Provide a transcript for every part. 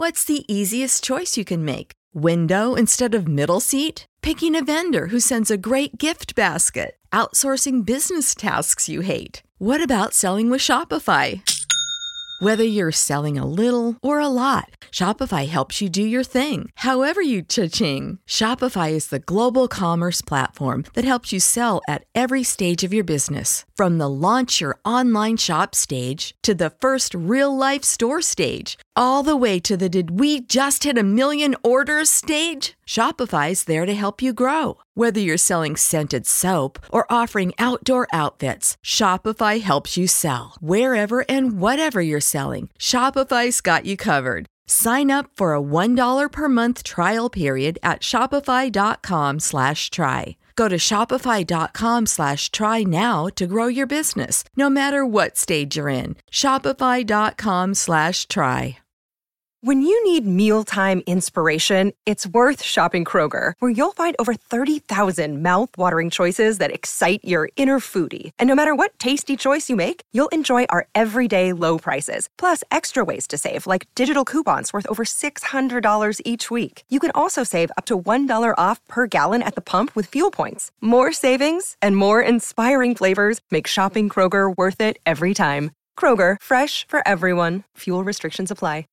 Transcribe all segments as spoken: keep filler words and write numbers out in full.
What's the easiest choice you can make? Window instead of middle seat? Picking a vendor who sends a great gift basket? Outsourcing business tasks you hate? What about selling with Shopify? Whether you're selling a little or a lot, Shopify helps you do your thing, however you cha-ching. Shopify is the global commerce platform that helps you sell at every stage of your business. From the launch your online shop stage to the first real-life store stage, all the way to the did we just hit a million orders stage. Shopify's there to help you grow. Whether you're selling scented soap or offering outdoor outfits, Shopify helps you sell. Wherever and whatever you're selling, Shopify's got you covered. Sign up for a one dollar per month trial period at shopify.com slash try. Go to shopify.com slash try now to grow your business, no matter what stage you're in. Shopify.com slash try. When you need mealtime inspiration, it's worth shopping Kroger, where you'll find over thirty thousand mouth-watering choices that excite your inner foodie. And no matter what tasty choice you make, you'll enjoy our everyday low prices, plus extra ways to save, like digital coupons worth over six hundred dollars each week. You can also save up to one dollar off per gallon at the pump with fuel points. More savings and more inspiring flavors make shopping Kroger worth it every time. Kroger, fresh for everyone. Fuel restrictions apply.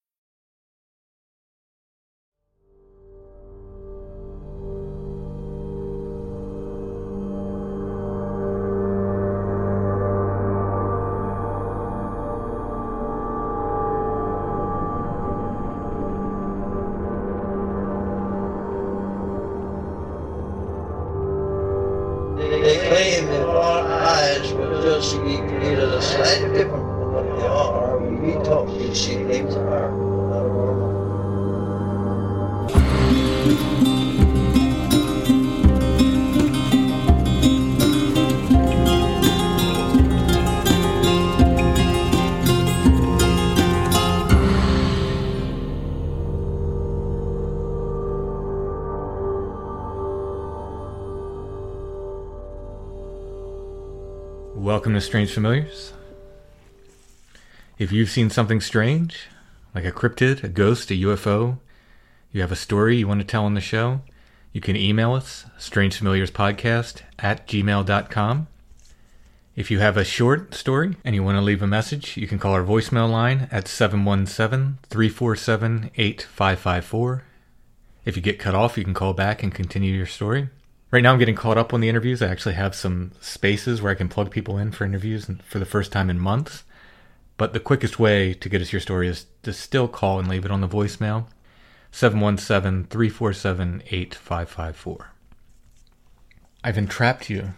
They claim that our eyes will just be created a slightly different from what they are. We talk these things are not normal. Welcome to Strange Familiars. If you've seen something strange, like a cryptid, a ghost, a U F O, you have a story you want to tell on the show, you can email us, strangefamiliarspodcast at gmail dot com. If you have a short story and you want to leave a message, you can call our voicemail line at seven one seven, three four seven, eight five five four. If you get cut off, you can call back and continue your story. Right now I'm getting caught up on the interviews. I actually have some spaces where I can plug people in for interviews for the first time in months. But the quickest way to get us your story is to still call and leave it on the voicemail. seven one seven, three four seven, eight five five four. I've entrapped you.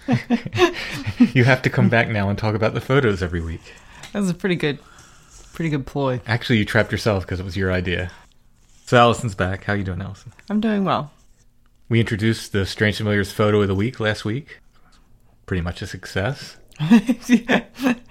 You have to come back now and talk about the photos every week. That was a pretty good, pretty good ploy. Actually, you trapped yourself because it was your idea. So Allison's back. How you doing, Allison? I'm doing well. We introduced the Strange Familiars photo of the week last week. Pretty much a success. Yeah.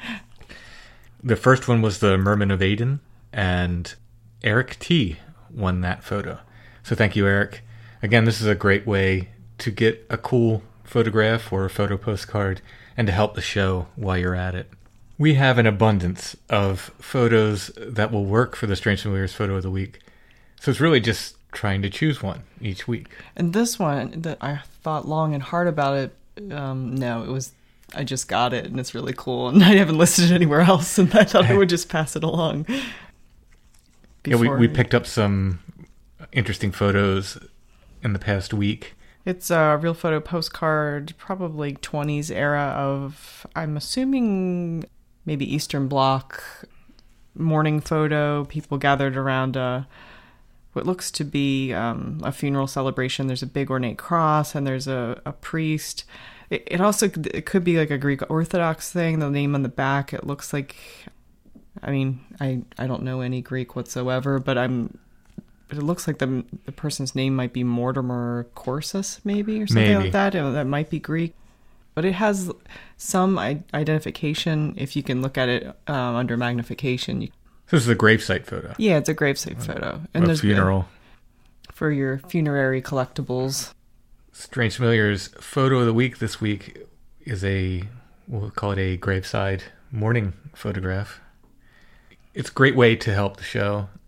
The first one was the Merman of Aden, and Eric T. won that photo. So thank you, Eric. Again, this is a great way to get a cool photograph or a photo postcard and to help the show while you're at it. We have an abundance of photos that will work for the Strange Familiars photo of the week. So it's really just trying to choose one each week. And this one, that I thought long and hard about it. Um, no, it was, I just got it and it's really cool. And I haven't listed it anywhere else. And I thought I would just pass it along. Yeah, we, we picked up some interesting photos in the past week. It's a real photo postcard, probably twenties era of, I'm assuming, maybe Eastern Bloc morning photo. People gathered around a what looks to be um, a funeral celebration. There's a big ornate cross and there's a, a priest. It, it also it could be like a Greek Orthodox thing. The name on the back, it looks like, I mean, I, I don't know any Greek whatsoever, but I'm, but it looks like the the person's name might be Mortimer Corsus, maybe, or something maybe. like that. That might be Greek. But it has some identification if you can look at it um, under magnification. You, This is a gravesite photo. Yeah, it's a gravesite photo. And a there's funeral. For your funerary collectibles. Strange Familiars photo of the week this week is a, we'll call it a graveside morning photograph. It's a great way to help the show.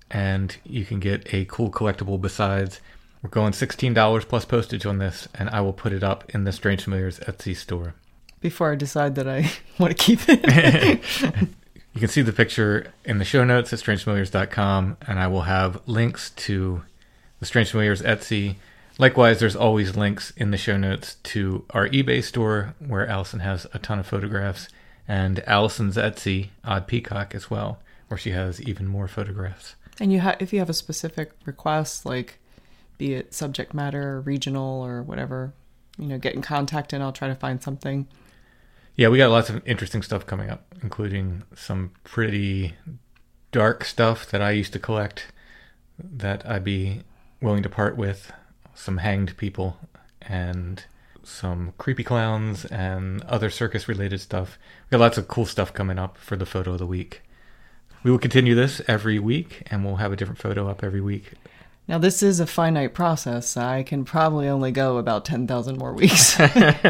and you can get a cool collectible besides. We're going sixteen dollars plus postage on this, and I will put it up in the Strange Familiars Etsy store. Before I decide that I want to keep it. You can see the picture in the show notes at strange familiars dot com, and I will have links to the Strange Familiars Etsy. Likewise, there's always links in the show notes to our eBay store, where Allison has a ton of photographs, and Allison's Etsy, Odd Peacock, as well, where she has even more photographs. And you ha- if you have a specific request, like be it subject matter, or regional, or whatever, you know, get in contact and I'll try to find something. Yeah, we got lots of interesting stuff coming up, including some pretty dark stuff that I used to collect that I'd be willing to part with, some hanged people, and some creepy clowns and other circus-related stuff. We got lots of cool stuff coming up for the photo of the week. We will continue this every week, and we'll have a different photo up every week. Now, this is a finite process. I can probably only go about ten thousand more weeks.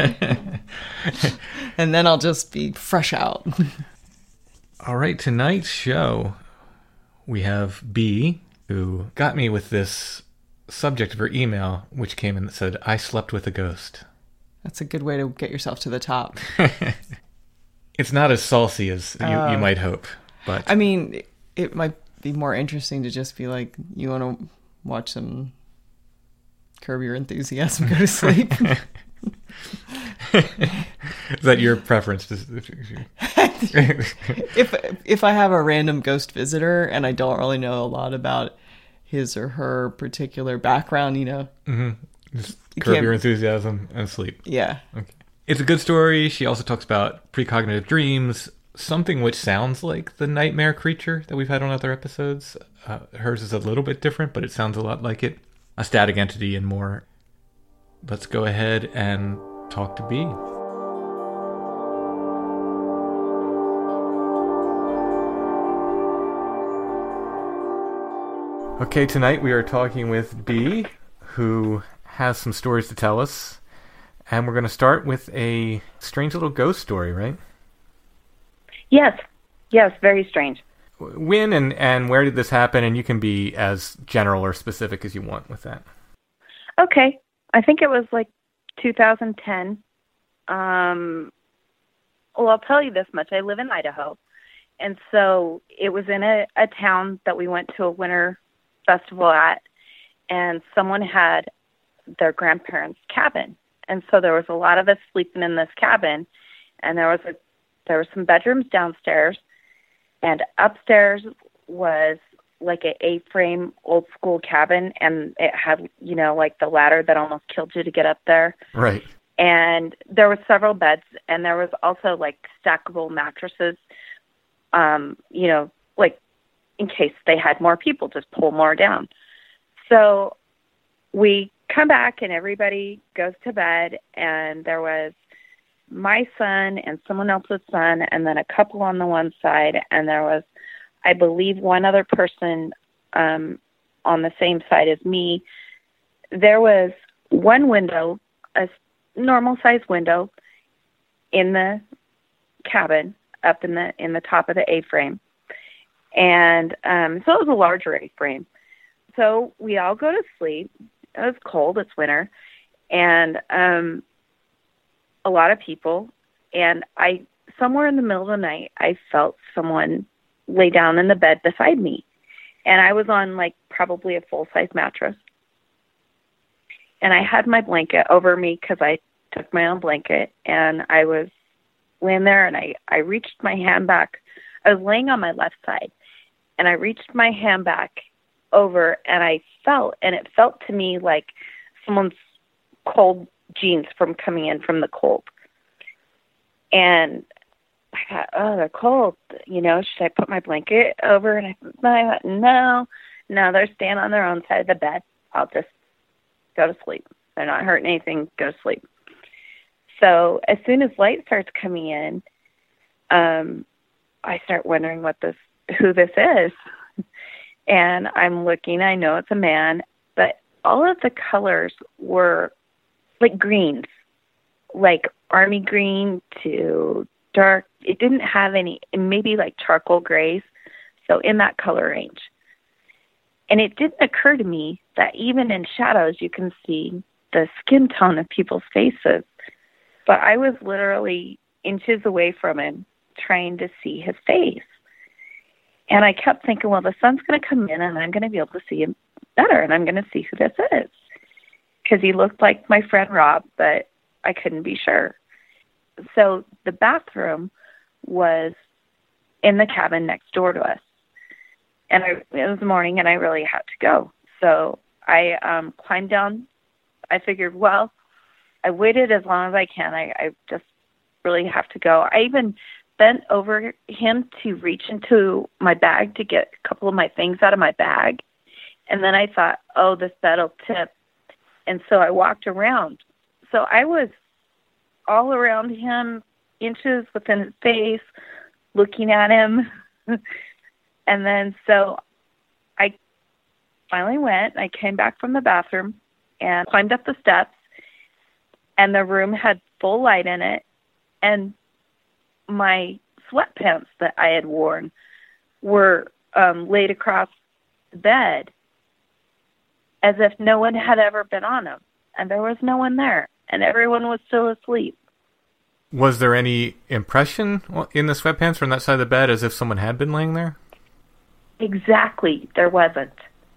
And then I'll just be fresh out. All right, tonight's show, we have B, who got me with this subject of her email, which came in that said, I slept with a ghost. That's a good way to get yourself to the top. It's not as saucy as you, uh, you might hope. But I mean, it might be more interesting to just be like, you want to watch some Curb Your Enthusiasm, go to sleep. Is that your preference? if if I have a random ghost visitor and I don't really know a lot about his or her particular background, you know, mm-hmm. Just Curb Your Enthusiasm and sleep. Yeah. Okay. It's a good story. She also talks about precognitive dreams, something which sounds like the nightmare creature that we've had on other episodes. Uh, hers is a little bit different, but it sounds a lot like it. A static entity and more. Let's go ahead and talk to B. Okay, tonight we are talking with B, who has some stories to tell us. And we're going to start with a strange little ghost story, right? Yes. Yes, very strange. When and, and where did this happen? And you can be as general or specific as you want with that. Okay. I think it was like two thousand ten. Um, well, I'll tell you this much. I live in Idaho. And so it was in a, a town that we went to a winter festival at. And someone had their grandparents' cabin. And so there was a lot of us sleeping in this cabin. And there was a there were some bedrooms downstairs. And upstairs was like an A-frame old school cabin, and it had, you know, like the ladder that almost killed you to get up there. Right. And there were several beds, and there was also like stackable mattresses, um, you know, like in case they had more people, just pull more down. So we come back and everybody goes to bed, and there was my son and someone else's son, and then a couple on the one side, and there was, I believe, one other person um, on the same side as me. There was one window, a normal-sized window, in the cabin, up in the in the top of the A-frame, and um, so it was a larger A-frame. So we all go to sleep. It was cold. It's winter, and um, a lot of people, and I, somewhere in the middle of the night, I felt someone lay down in the bed beside me, and I was on like probably a full-size mattress, and I had my blanket over me because I took my own blanket, and I was laying there, and I, I reached my hand back. I was laying on my left side, and I reached my hand back over, and I felt, and it felt to me like someone's cold jeans from coming in from the cold. And I thought, oh, they're cold. You know, should I put my blanket over? And I, I thought, no, no, they're staying on their own side of the bed. I'll just go to sleep. They're not hurting anything. Go to sleep. So as soon as light starts coming in, um, I start wondering what this, who this is. And I'm looking, I know it's a man, but all of the colors were like greens, like army green to dark. It didn't have any, maybe like charcoal grays. So in that color range. And it didn't occur to me that even in shadows, you can see the skin tone of people's faces. But I was literally inches away from him trying to see his face. And I kept thinking, well, the sun's going to come in and I'm going to be able to see him better and I'm going to see who this is. Because he looked like my friend Rob, but I couldn't be sure. So the bathroom was in the cabin next door to us. And I, it was morning and I really had to go. So I um, climbed down. I figured, well, I waited as long as I can. I, I just really have to go. I even bent over him to reach into my bag to get a couple of my things out of my bag. And then I thought, oh, this bed will tip. And so I walked around. So I was all around him, inches within his face, looking at him. And then so I finally went. I came back from the bathroom and climbed up the steps. And the room had full light in it. And my sweatpants that I had worn were um, laid across the bed as if no one had ever been on them. And there was no one there. And everyone was still asleep. Was there any impression in the sweatpants from that side of the bed as if someone had been laying there? Exactly. There wasn't.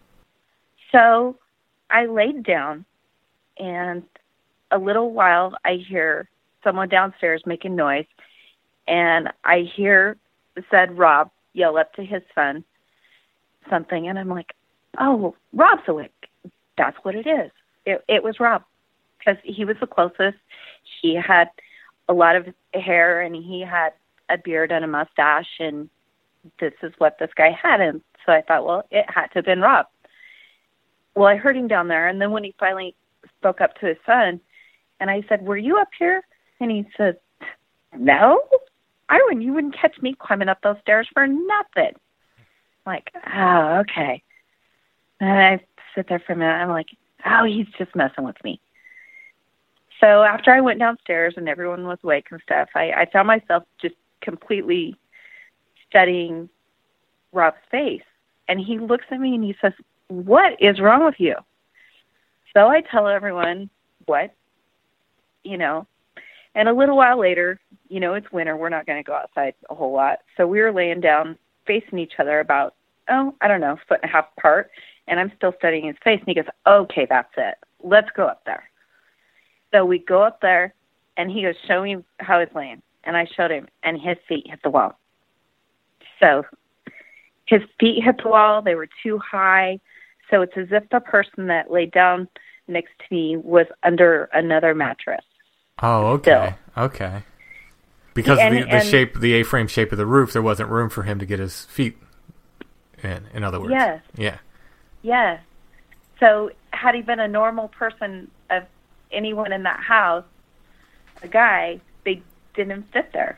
So I laid down, and a little while I hear someone downstairs making noise, and I hear said Rob yell up to his son something, and I'm like, oh, Rob's awake. That's what it is. It, it was Rob, because he was the closest. He had a lot of hair, and he had a beard and a mustache, and this is what this guy had. And so I thought, well, it had to have been Rob. Well, I heard him down there, and then when he finally spoke up to his son, and I said, were you up here? And he said, no, I wouldn't. You wouldn't catch me climbing up those stairs for nothing. I'm like, oh, okay. And I sit there for a minute. I'm like, oh, he's just messing with me. So after I went downstairs and everyone was awake and stuff, I, I found myself just completely studying Rob's face. And he looks at me and he says, what is wrong with you? So I tell everyone what, you know, and a little while later, you know, it's winter. We're not going to go outside a whole lot. So we were laying down facing each other about, oh, I don't know, foot and a half apart. And I'm still studying his face. And he goes, okay, that's it. Let's go up there. So we go up there, and he goes, show me how he's laying. And I showed him, and his feet hit the wall. So his feet hit the wall. They were too high. So it's as if the person that laid down next to me was under another mattress. Oh, okay. Still. Okay. Because and, the, the and, shape, the A-frame shape of the roof, there wasn't room for him to get his feet in, in other words. Yes. Yeah. Yes. So had he been a normal person of anyone in that house, a guy, they didn't fit there.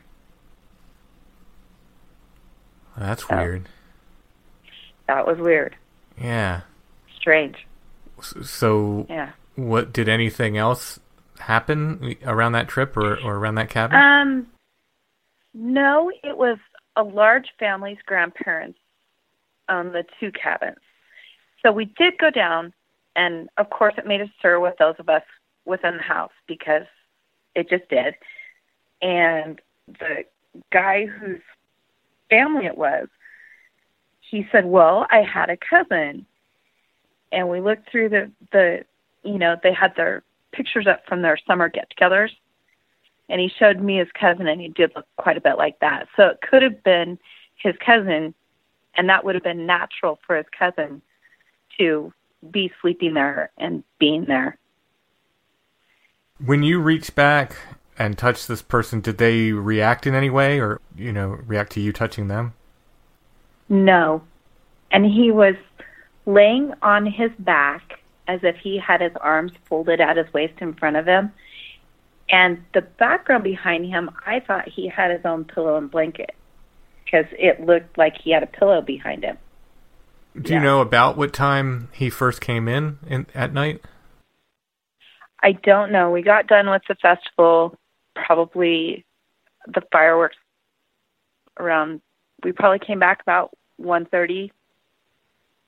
That's so, weird. That was weird. Yeah. Strange. So, yeah. What did anything else happen around that trip or, or around that cabin? Um, no, it was a large family's grandparents on the two cabins. So we did go down, and of course it made a stir with those of us within the house because it just did. And the guy whose family it was, he said, well, I had a cousin. And we looked through the, the, you know, they had their pictures up from their summer get-togethers. And he showed me his cousin, and he did look quite a bit like that. So it could have been his cousin, and that would have been natural for his cousin to be sleeping there and being there. When you reached back and touched this person, did they react in any way or, you know, react to you touching them? No. And he was laying on his back as if he had his arms folded at his waist in front of him. And the background behind him, I thought he had his own pillow and blanket because it looked like he had a pillow behind him. Do yeah. you know about what time he first came in, in at night? I don't know. We got done with the festival, probably the fireworks around, we probably came back about one thirty,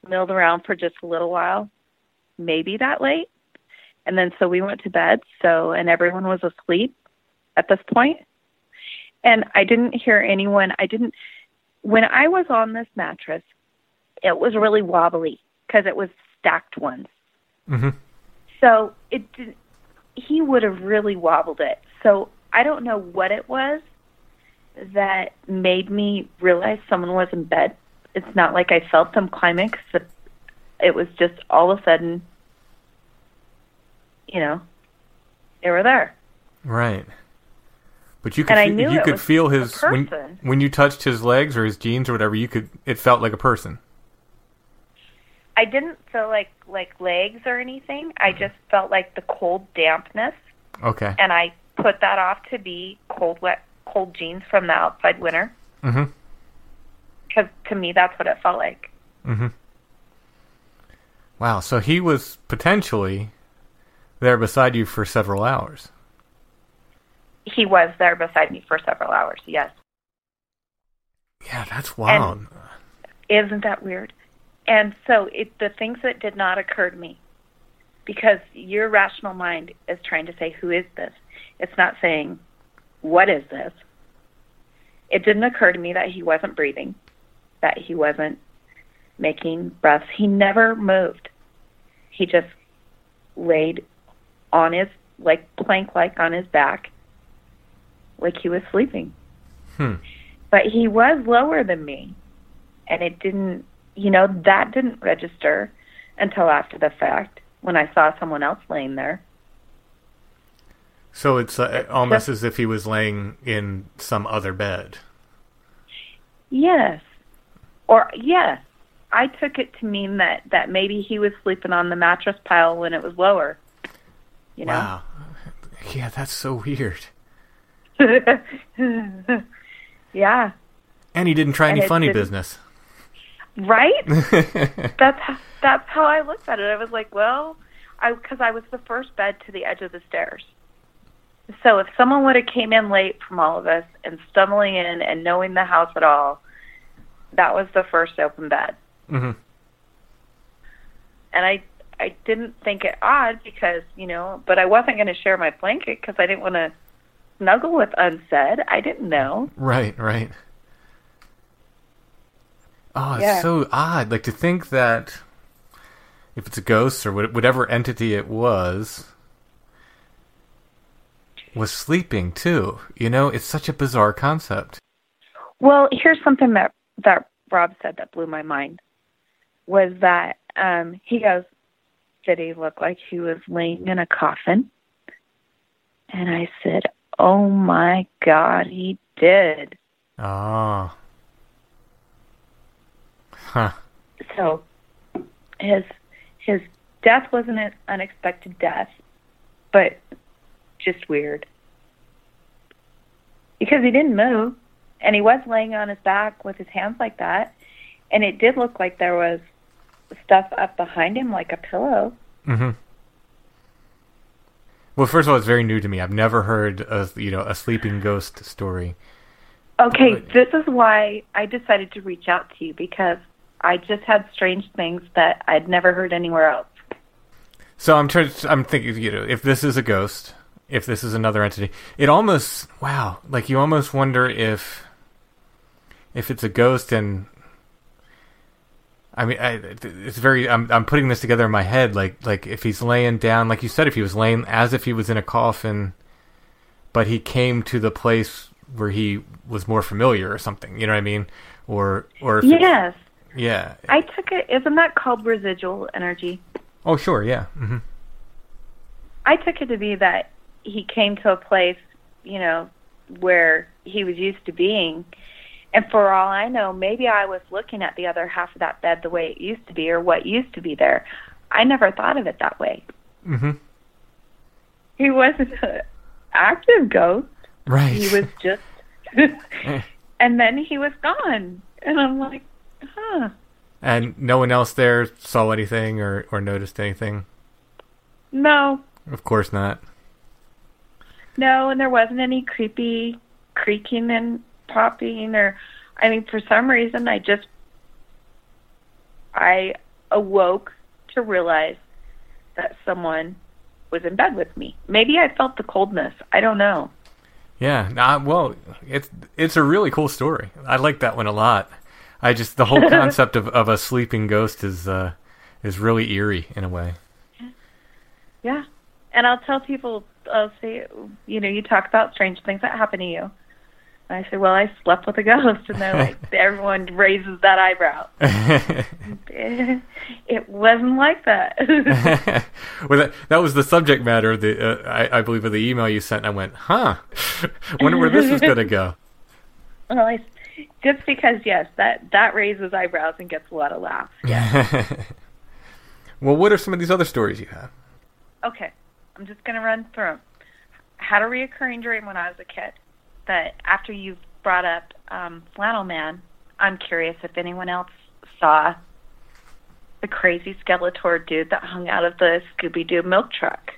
milled around for just a little while, maybe that late. And then so we went to bed, so and everyone was asleep at this point. And I didn't hear anyone. I didn't when I was on this mattress, it was really wobbly because it was stacked ones. Mm-hmm. So it did, he would have really wobbled it. So I don't know what it was that made me realize someone was in bed. It's not like I felt them climbing, because it was just all of a sudden, you know, they were there. Right. But you could And I fe- knew you it could was feel a his when, person. when you touched his legs or his jeans or whatever, you could it felt like a person. I didn't feel like like legs or anything. I just felt like the cold dampness, Okay. and I put that off to be cold wet cold jeans from the outside winter. Mhm. Because to me, that's what it felt like. Mhm. Wow, so he was potentially there beside you for several hours. He was there beside me for several hours. Yes. Yeah, that's wild. Isn't that weird? And so it, the things that did not occur to me, because your rational mind is trying to say, who is this? It's not saying, what is this? It didn't occur to me that he wasn't breathing, that he wasn't making breaths. He never moved. He just laid on his, like plank-like on his back, like he was sleeping. Hmm. But he was lower than me, and it didn't, you know, that didn't register until after the fact when I saw someone else laying there. So it's uh, almost as if he was laying in some other bed. Yes. Or, yes. I took it to mean that, that maybe he was sleeping on the mattress pile when it was lower. You know? Wow. Yeah, that's so weird. Yeah. And he didn't try And any it funny didn't- business. Right? that's how, that's how I looked at it. I was like, well, I because I was the first bed to the edge of the stairs. So if someone would have came in late from all of us and stumbling in and knowing the house at all, that was the first open bed. Mm-hmm. And I I didn't think it odd because, you know, but I wasn't going to share my blanket because I didn't want to snuggle with unsaid. I didn't know. Right, right. Oh, it's Yeah. so odd. Like, to think that if it's a ghost or wha- whatever entity it was, was sleeping too. You know, it's such a bizarre concept. Well, here's something that, that Rob said that blew my mind, was that um, he goes, did he look like he was laying in a coffin? And I said, oh my God, he did. Oh. Huh. So his his death wasn't an unexpected death, but just weird. Because he didn't move, and he was laying on his back with his hands like that, and it did look like there was stuff up behind him, like a pillow. Mm-hmm. Well, first of all, it's very new to me. I've never heard a, you know, a sleeping ghost story. Okay, this is why I decided to reach out to you, because I just had strange things that I'd never heard anywhere else. So I'm trying. I'm thinking, you know, if this is a ghost, if this is another entity, it almost wow, like you almost wonder if if it's a ghost, and I mean, I, it's very. I'm I'm putting this together in my head, like like if he's laying down, like you said, if he was laying as if he was in a coffin, but he came to the place where he was more familiar or something. You know what I mean? Or or if Yes. yeah. I took it, isn't that called residual energy? Oh, sure, yeah. Mm-hmm. I took it to be that he came to a place, you know, where he was used to being. And for all I know, maybe I was looking at the other half of that bed the way it used to be or what used to be there. I never thought of it that way. Mm-hmm. He wasn't an active ghost. Right. He was just... and then he was gone. And I'm like, huh. And no one else there saw anything or, or noticed anything? No. Of course not. No, and there wasn't any creepy creaking and popping or... I mean, for some reason, I just... I awoke to realize that someone was in bed with me. Maybe I felt the coldness. I don't know. Yeah, nah, well, it's it's a really cool story. I like that one a lot. I just the whole concept of, of a sleeping ghost is uh, is really eerie in a way. Yeah, and I'll tell people, I'll say, you know, you talk about strange things that happen to you. And I say, well, I slept with a ghost, and they're like, everyone raises that eyebrow. it, it wasn't like that. Well, that, that was the subject matter of the, uh, I, I believe, of the email you sent. And I went, huh, wonder where this is going to go. Well, I, just because, yes, that, that raises eyebrows and gets a lot of laughs. Yeah. Well, what are some of these other stories you have? Okay, I'm just going to run through them. Had a reoccurring dream when I was a kid. That after you brought up um, Flannel Man, I'm curious if anyone else saw the crazy Skeletor dude that hung out of the Scooby-Doo milk truck.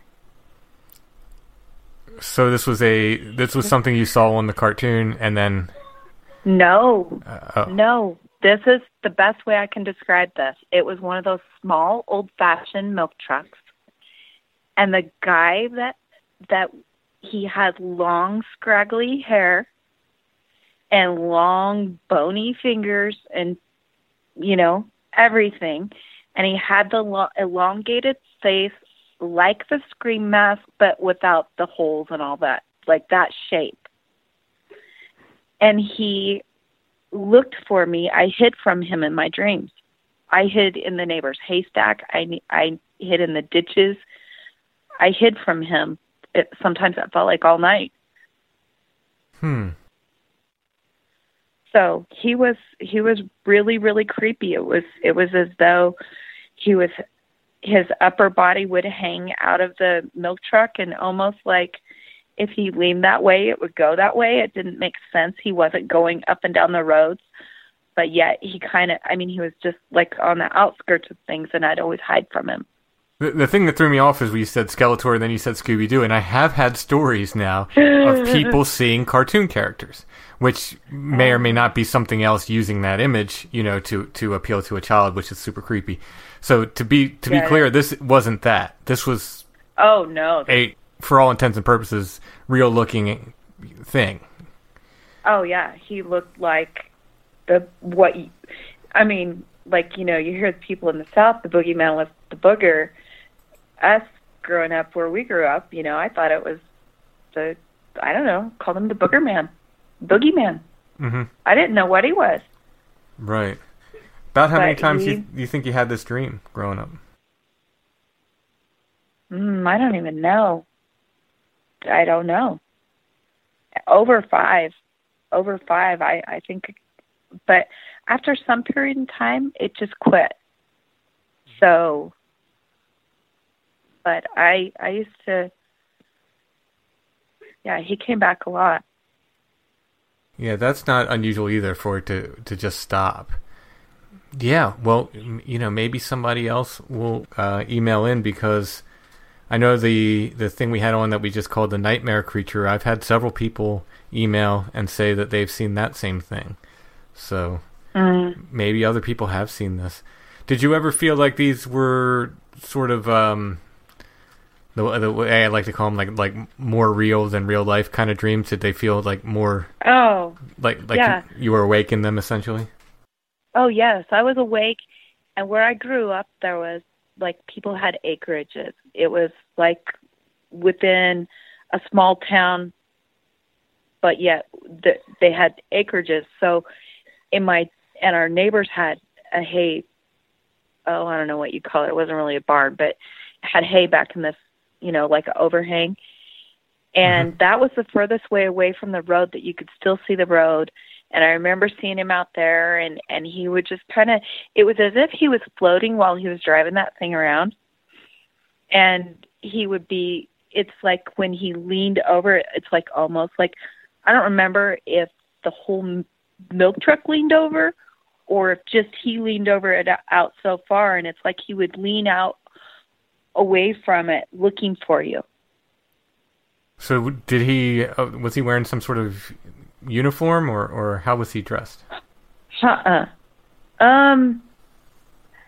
So this was a this was something you saw on the cartoon, and then no, uh, oh. no. This is the best way I can describe this. It was one of those small, old-fashioned milk trucks, and the guy that that. He had long, scraggly hair and long, bony fingers and, you know, everything. And he had the lo- elongated face like the Scream mask, but without the holes and all that, like that shape. And he looked for me. I hid from him in my dreams. I hid in the neighbor's haystack. I, I hid in the ditches. I hid from him. It, sometimes it felt like all night. Hmm. So he was he was really really creepy. It was it was as though he was his upper body would hang out of the milk truck, and almost like if he leaned that way, it would go that way. It didn't make sense. He wasn't going up and down the roads, but yet he kind of. I mean, he was just like on the outskirts of things, and I'd always hide from him. The, the thing that threw me off is when you said Skeletor and then you said Scooby-Doo, and I have had stories now of people seeing cartoon characters, which may or may not be something else using that image, you know, to, to appeal to a child, which is super creepy. So to be to yeah, be clear, yeah. This wasn't that. This was oh no, a for all intents and purposes real looking thing. Oh yeah, he looked like the what? You, I mean, like you know, you hear the people in the South, the boogeyman was the booger. Us growing up where we grew up, you know, I thought it was the, I don't know, called him the Booger Man, Boogeyman. Mm-hmm. I didn't know what he was. Right. About how but many times he, do you, you think you had this dream growing up? Mm, I don't even know. I don't know. Over five. Over five, I, I think. But after some period in time, it just quit. So... But I, I used to, yeah, he came back a lot. Yeah, that's not unusual either for it to, to just stop. Yeah, well, you know, maybe somebody else will uh, email in because I know the, the thing we had on that we just called the nightmare creature, I've had several people email and say that they've seen that same thing. So mm. maybe other people have seen this. Did you ever feel like these were sort of... Um, The, the way I like to call them, like like more real than real life kind of dreams. Did they feel like more? Oh, like like yeah. you, you were awake in them essentially. Oh yes, I was awake, and where I grew up, there was like people had acreages. It was like within a small town, but yet the, they had acreages. So in my and our neighbors had a hay. Oh, I don't know what you call it. It wasn't really a barn, but it had hay back in this. You know, like an overhang. And mm-hmm. that was the furthest way away from the road that you could still see the road. And I remember seeing him out there, and, and he would just kind of, it was as if he was floating while he was driving that thing around. And he would be, it's like when he leaned over, it's like almost like, I don't remember if the whole milk truck leaned over or if just he leaned over it out so far. And it's like he would lean out away from it looking for you. So did he uh, was he wearing some sort of uniform or or how was he dressed? Uh-uh. Um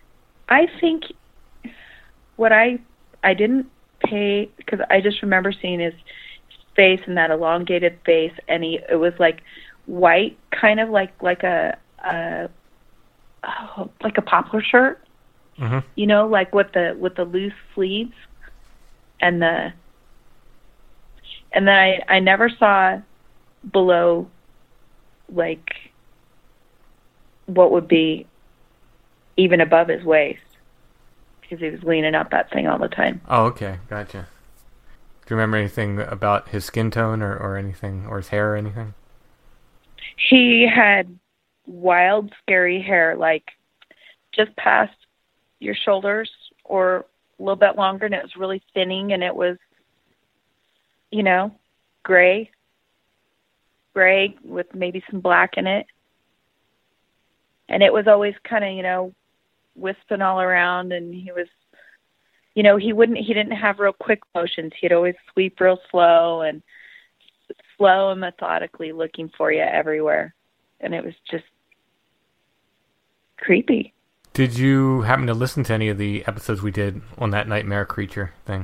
I think what I I didn't pay, because I just remember seeing his face and that elongated face, and he it was like white, kind of like like a, a oh, like a poplar shirt, mm-hmm. you know, like with the with the loose sleeves, and the and then I I never saw below like what would be even above his waist, because he was leaning up that thing all the time. Oh, okay, gotcha. Do you remember anything about his skin tone or, or anything, or his hair or anything? He had wild, scary hair, like just past your shoulders or a little bit longer, and it was really thinning, and it was, you know, gray, gray with maybe some black in it. And it was always kind of, you know, wisping all around, and he was, you know, he wouldn't, he didn't have real quick motions. He'd always sweep real slow and slow and methodically looking for you everywhere. And it was just creepy. Did you happen to listen to any of the episodes we did on that nightmare creature thing?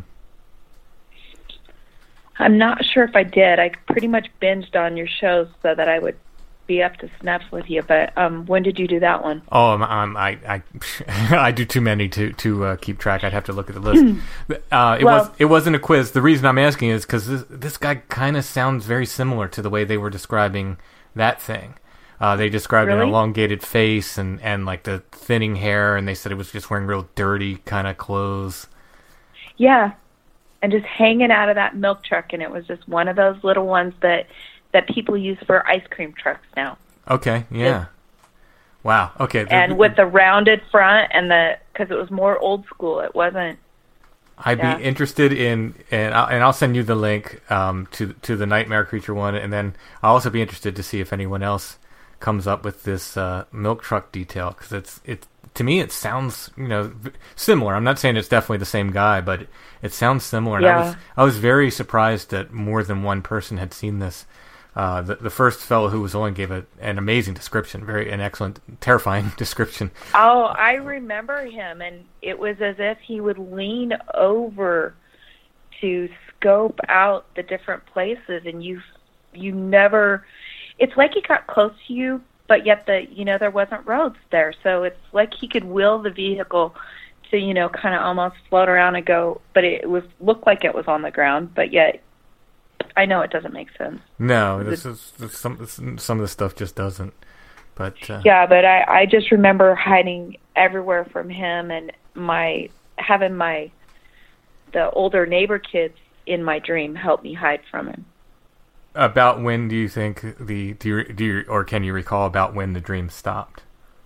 I'm not sure if I did. I pretty much binged on your shows so that I would be up to snuff with you. But um, when did you do that one? Oh, um, um, I I I do too many to to uh, keep track. I'd have to look at the list. uh, it Well- was it wasn't a quiz. The reason I'm asking is because this this guy kind of sounds very similar to the way they were describing that thing. Uh, they described an Really? elongated face and, and like the thinning hair, and they said it was just wearing real dirty kind of clothes. Yeah. And just hanging out of that milk truck. And it was just one of those little ones that, that people use for ice cream trucks now. Okay, yeah. Wow. Okay. the- And with the rounded front and the, because it was more old school. It wasn't. I'd Yeah. be interested in, and I'll, and I'll send you the link um, to to the Nightmare Creature one, and then I'll also be interested to see if anyone else comes up with this uh, milk truck detail, because it's it to me it sounds, you know, v- similar. I'm not saying it's definitely the same guy, but it, it sounds similar. And I Yeah. was I was very surprised that more than one person had seen this. Uh, the the first fellow who was on gave a, an amazing description, very an excellent, terrifying description. Oh, I remember him, and it was as if he would lean over to scope out the different places, and you you never. It's like he got close to you, but yet the you know there wasn't roads there, so it's like he could will the vehicle to you know kind of almost float around and go, but it was looked like it was on the ground, but yet I know it doesn't make sense. No, this is this, some some of the stuff just doesn't. But uh, Yeah, but I, I just remember hiding everywhere from him, and my having my the older neighbor kids in my dream help me hide from him. About when do you think the do you, do you, or can you recall about when the dream stopped?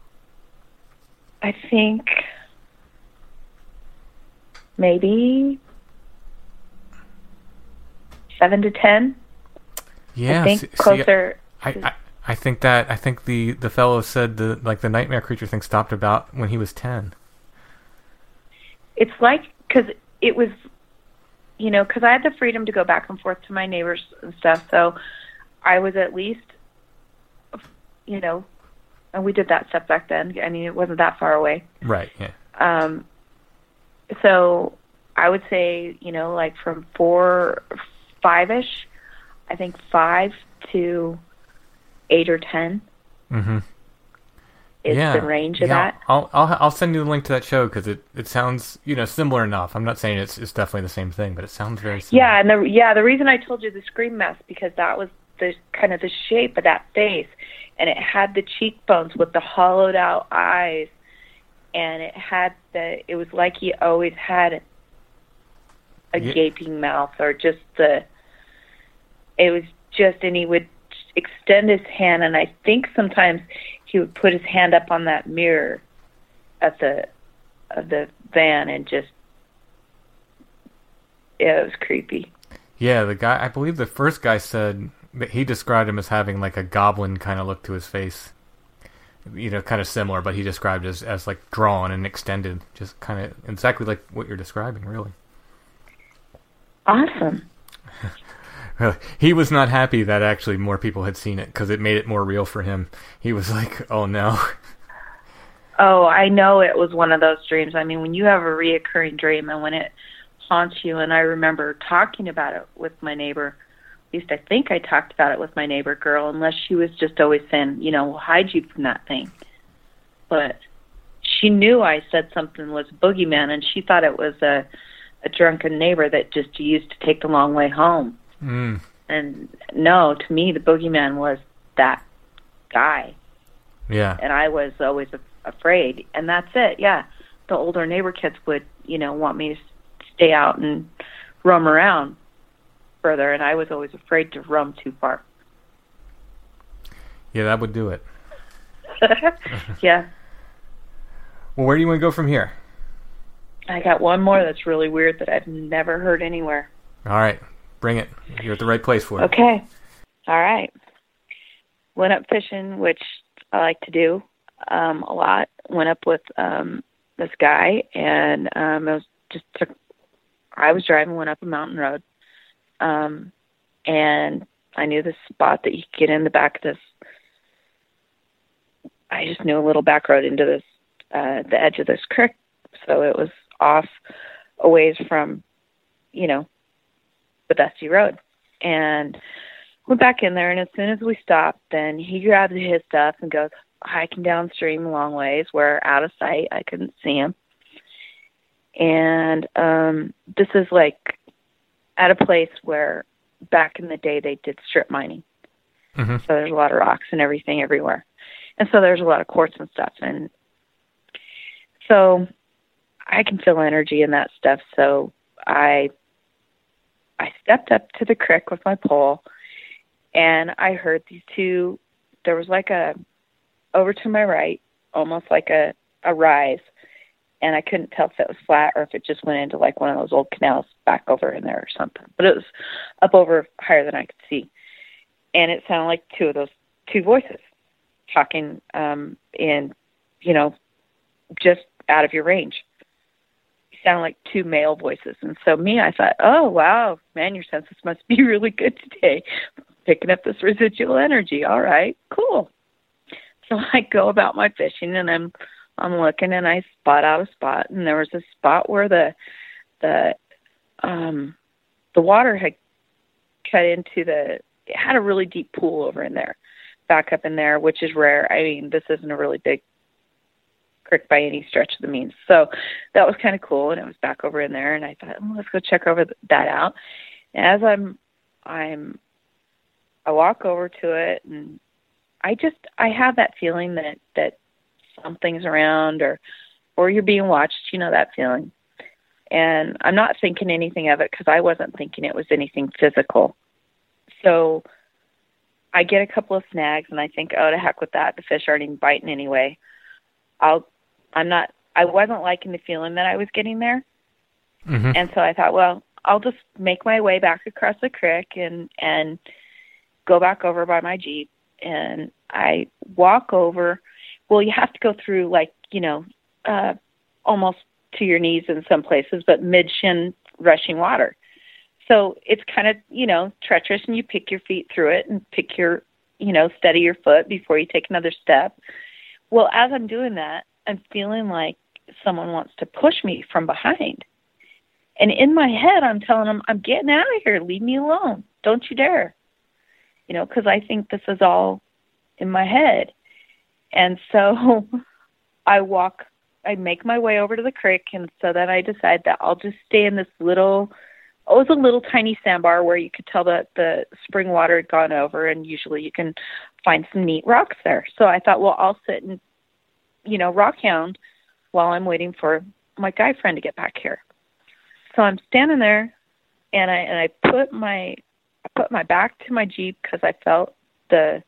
I think maybe seven to ten. Yeah, I think see- see, closer. I, I I think that I think the, the fellow said the like the nightmare creature thing stopped about when he was ten. It's like because it was, you know, because I had the freedom to go back and forth to my neighbors and stuff, so I was at least, you know, and we did that stuff back then. I mean, it wasn't that far away. Right. Yeah. Um, so I would say, you know, like from four, five-ish, I think five to eight or ten Mm-hmm. is yeah. the range of yeah, that. I'll I'll I'll send you the link to that show because it, it sounds you know similar enough. I'm not saying it's it's definitely the same thing, but it sounds very similar. Yeah, and the yeah the reason I told you the scream mask because that was the kind of the shape of that face, and it had the cheekbones with the hollowed out eyes, and it had the it was like he always had a Yeah. gaping mouth or just the it was just and he would extend his hand, and I think sometimes he would put his hand up on that mirror at the of the van and just yeah, it was creepy. Yeah, the guy, I believe the first guy said that he described him as having like a goblin kind of look to his face. You know, kind of similar, but he described as as like drawn and extended, just kind of exactly like what you're describing, really. Awesome. He was not happy that actually more people had seen it because it made it more real for him. He was like, "Oh no." Oh, I know it was one of those dreams. I mean, when you have a reoccurring dream and when it haunts you, and I remember talking about it with my neighbor. At least I think I talked about it with my neighbor girl, unless she was just always saying, you know, we'll hide you from that thing. But she knew I said something was boogeyman, and she thought it was a, a drunken neighbor that just used to take the long way home. Mm. And no, to me, the boogeyman was that guy. Yeah. And I was always afraid. And that's it, yeah. The older neighbor kids would, you know, want me to stay out and roam around further, and I was always afraid to roam too far. Yeah, that would do it. Yeah. Well, where do you want to go from here? I got one more that's really weird that I've never heard anywhere. All right. Bring it. You're at the right place for it. Okay. All right. Went up fishing, which I like to do um, a lot. Went up with um, this guy, and um, it was just took, I was driving, went up a mountain road, um, and I knew this spot that you could get in the back of this. I just knew a little back road into this, uh, the edge of this creek, so it was off a ways from, you know, the Dusty Road. And went back in there, and as soon as we stopped, then he grabbed his stuff and goes hiking downstream a long ways where out of sight I couldn't see him. And um, this is like at a place where back in the day they did strip mining. Mm-hmm. So there's a lot of rocks and everything everywhere. And so there's a lot of quartz and stuff. And so I can feel energy in that stuff. So I I stepped up to the creek with my pole, and I heard these two, there was like a, over to my right, almost like a, a rise. And I couldn't tell if it was flat or if it just went into like one of those old canals back over in there or something. But it was up over higher than I could see. And it sounded like two of those two voices talking um, in, you know, just out of your range. It sounded like two male voices. And so me, I thought, oh, wow, man, your senses must be really good today. Picking up this residual energy. All right, cool. So I go about my fishing, and I'm I'm looking, and I spot out a spot, and there was a spot where the the um the water had cut into the, it had a really deep pool over in there, back up in there, which is rare. I mean, this isn't a really big creek by any stretch of the means. So that was kind of cool, and it was back over in there, and I thought, oh, let's go check over that out. And as I'm I'm I walk over to it, and I just I have that feeling that that something's around, or or you're being watched, you know, that feeling. And I'm not thinking anything of it because I wasn't thinking it was anything physical. So I get a couple of snags, and I think, oh, to heck with that. The fish aren't even biting anyway. I'll, I'm not, I wasn't liking the feeling that I was getting there. Mm-hmm. And so I thought, well, I'll just make my way back across the creek and, and go back over by my Jeep. And I walk over. Well, you have to go through, like, you know, uh, almost to your knees in some places, but mid-shin rushing water. So it's kind of, you know, treacherous, and you pick your feet through it and pick your, you know, steady your foot before you take another step. Well, as I'm doing that, I'm feeling like someone wants to push me from behind. And in my head, I'm telling them, I'm getting out of here. Leave me alone. Don't you dare. You know, because I think this is all in my head. And so I walk, I make my way over to the creek, and so then I decide that I'll just stay in this little, oh, it was a little tiny sandbar where you could tell that the spring water had gone over, and usually you can find some neat rocks there. So I thought, well, I'll sit and, you know, rock hound while I'm waiting for my guy friend to get back here. So I'm standing there, and I and I put my I put my back to my Jeep because I felt the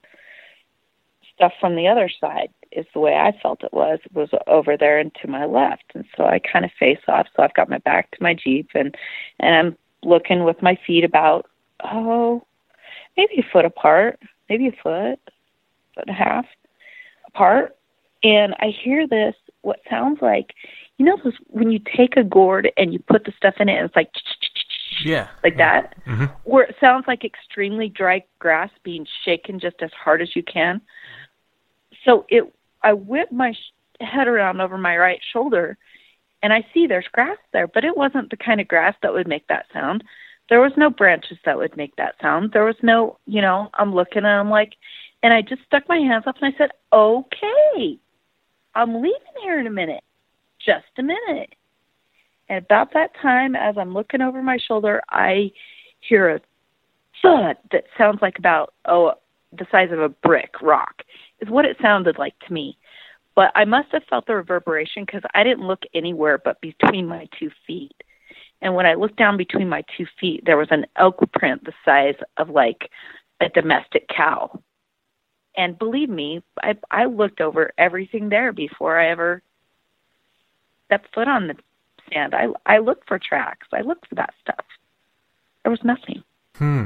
stuff from the other side is the way I felt it was. It was over there and to my left. And so I kind of face off. So I've got my back to my Jeep, and, and I'm looking with my feet about, oh, maybe a foot apart, maybe a foot, foot and a half apart. And I hear this, what sounds like, you know, those, when you take a gourd and you put the stuff in it and it's like, yeah, like that, mm-hmm. where it sounds like extremely dry grass being shaken just as hard as you can. So it, I whip my head around over my right shoulder, and I see there's grass there, but it wasn't the kind of grass that would make that sound. There was no branches that would make that sound. There was no, you know, I'm looking and I'm like, and I just stuck my hands up and I said, okay, I'm leaving here in a minute, just a minute. And about that time, as I'm looking over my shoulder, I hear a thud that sounds like about, oh, the size of a brick rock is what it sounded like to me. But I must have felt the reverberation because I didn't look anywhere but between my two feet. And when I looked down between my two feet, there was an elk print the size of like a domestic cow. And believe me, I, I looked over everything there before I ever stepped foot on the sand. I, I looked for tracks. I looked for that stuff. There was nothing. Hmm.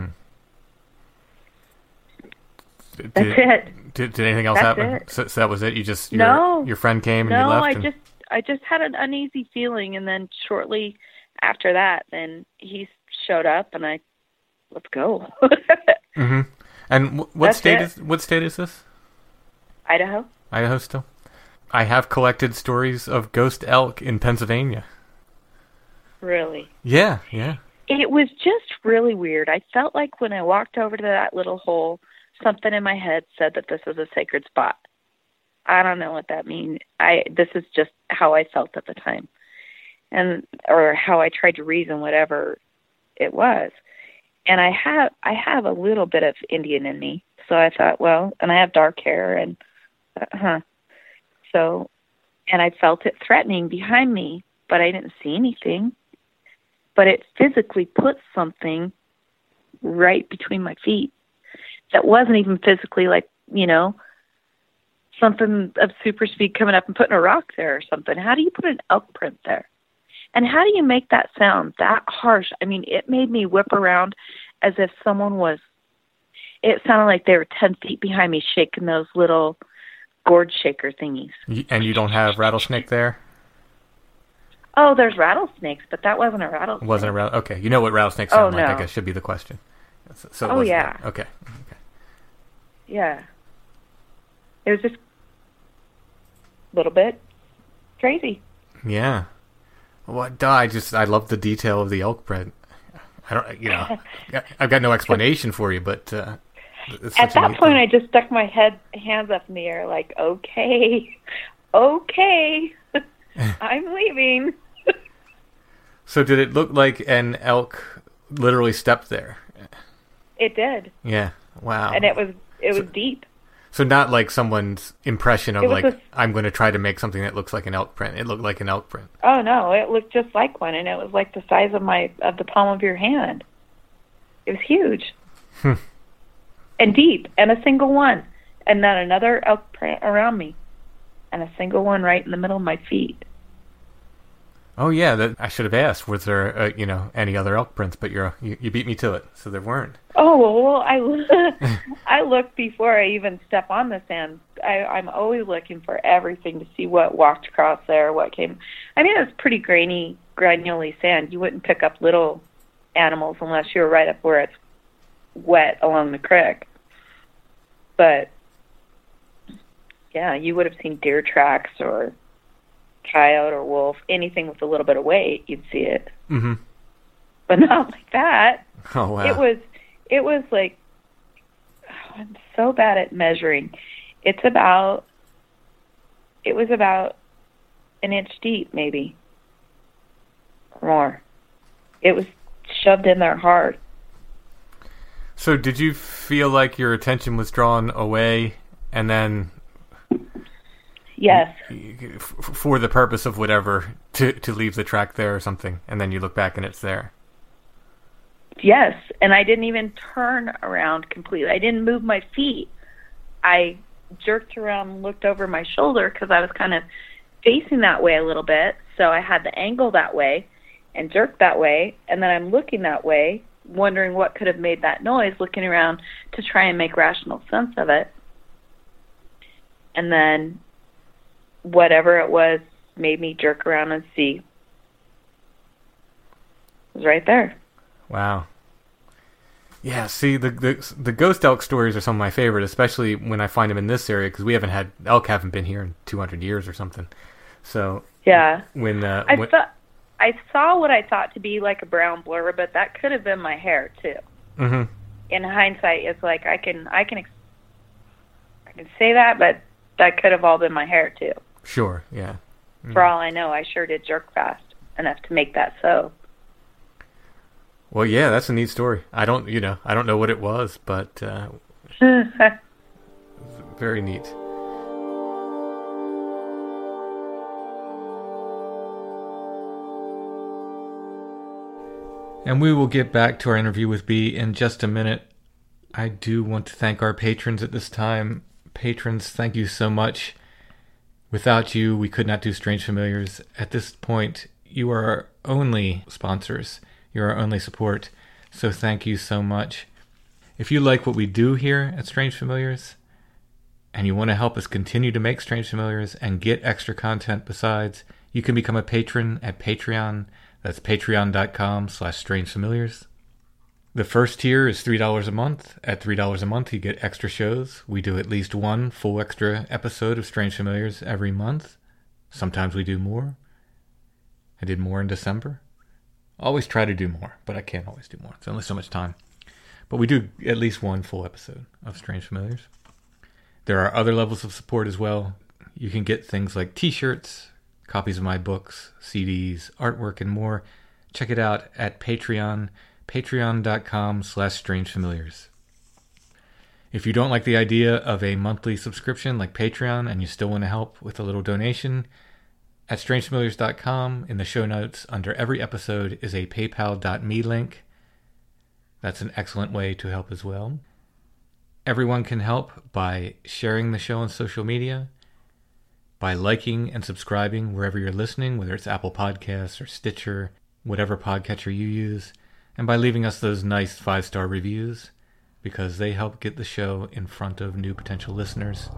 Did, That's it. Did, did anything else That's happen? it. So, so that was it? You just, your, No. your friend came and No, you left? I and... just I just had an uneasy feeling, and then shortly after that, then he showed up, and I, let's go. Mm-hmm. And w- what That's state it. is what state is this? Idaho? Idaho still? I have collected stories of ghost elk in Pennsylvania. Really? Yeah, yeah. It was just really weird. I felt like when I walked over to that little hole, something in my head said that this was a sacred spot. I don't know what that means. I this is just how I felt at the time, and or how I tried to reason whatever it was. And I have I have a little bit of Indian in me, so I thought, well, and I have dark hair, and uh, huh. So, and I felt it threatening behind me, but I didn't see anything. But it physically put something right between my feet that wasn't even physically like, you know, something of super speed coming up and putting a rock there or something. How do you put an elk print there? And how do you make that sound that harsh? I mean, it made me whip around as if someone was, it sounded like they were ten feet behind me shaking those little gourd shaker thingies. Y- And you don't have rattlesnake there? Oh, there's rattlesnakes, but that wasn't a rattlesnake. It wasn't a rattle. Okay, you know what rattlesnakes Oh, sound like, I no. guess should be the question. So, so it Oh, wasn't yeah. that. Okay. okay. Yeah. It was just a little bit crazy. Yeah. Well, duh, I just, I love the detail of the elk print. I don't, you know, I've got no explanation for you, but uh, it's At such a that neat point, thing. I just stuck my head, hands up in the air, like, okay, okay, I'm leaving. So did it look like an elk literally stepped there? It did, Yeah. Wow. and it was it was So- deep. So not like someone's impression of It was like, a- I'm going to try to make something that looks like an elk print. It looked like an elk print. Oh no, it looked just like one, and it was like the size of my of the palm of your hand. It was huge, Hmm. and deep, and a single one, and then another elk print around me, and a single one right in the middle of my feet. Oh yeah, that, I should have asked. Was there, uh, you know, any other elk prints? But you're you, you beat me to it, so there weren't. Oh well, I I look before I even step on the sand. I, I'm always looking for everything to see what walked across there, what came. I mean, it was pretty grainy, granularly sand. You wouldn't pick up little animals unless you were right up where it's wet along the creek. But yeah, you would have seen deer tracks or coyote or wolf, anything with a little bit of weight, you'd see it. Mm-hmm. But not like that. Oh wow. It was, it was like, oh, I'm so bad at measuring. It's about, it was about an inch deep, maybe, or more. It was shoved in there hard. So did you feel like your attention was drawn away, and then Yes. f- for the purpose of whatever to to leave the track there or something, and then you look back and it's there? Yes, and I didn't even turn around completely. I didn't move my feet. I jerked around and looked over my shoulder because I was kind of facing that way a little bit, so I had the angle that way and jerked that way, and then I'm looking that way, wondering what could have made that noise, looking around to try and make rational sense of it. And then whatever it was made me jerk around and see. It was right there. Wow. Yeah, see, the, the the ghost elk stories are some of my favorite, especially when I find them in this area, because we haven't had, elk haven't been here in two hundred years or something. So, yeah. When, uh, I when, thought, I saw what I thought to be like a brown blur, but that could have been my hair, too. Mm-hmm. In hindsight, it's like, I can, I can, I can say that, but that could have all been my hair, too. Sure, yeah. Mm. For all I know, I sure did jerk fast enough to make that so. Well, yeah, that's a neat story. I don't, you know, I don't know what it was, but uh, very neat. And we will get back to our interview with Bea in just a minute. I do want to thank our patrons at this time. Patrons, thank you so much. Without you, we could not do Strange Familiars. At this point, you are our only sponsors. You're our only support. So thank you so much. If you like what we do here at Strange Familiars, and you want to help us continue to make Strange Familiars and get extra content besides, you can become a patron at Patreon. That's patreon.com slash strangefamiliars. The first tier is three dollars a month. At three dollars a month, you get extra shows. We do at least one full extra episode of Strange Familiars every month. Sometimes we do more. I did more in December. Always try to do more, but I can't always do more. It's only so much time. But we do at least one full episode of Strange Familiars. There are other levels of support as well. You can get things like t-shirts, copies of my books, C Ds, artwork, and more. Check it out at Patreon, patreon.com slash strangefamiliars. If you don't like the idea of a monthly subscription like Patreon and you still want to help with a little donation, at strangefamiliars dot com, in the show notes, under every episode is a paypal.me link. That's an excellent way to help as well. Everyone can help by sharing the show on social media, by liking and subscribing wherever you're listening, whether it's Apple Podcasts or Stitcher, whatever podcatcher you use, and by leaving us those nice five-star reviews, because they help get the show in front of new potential listeners.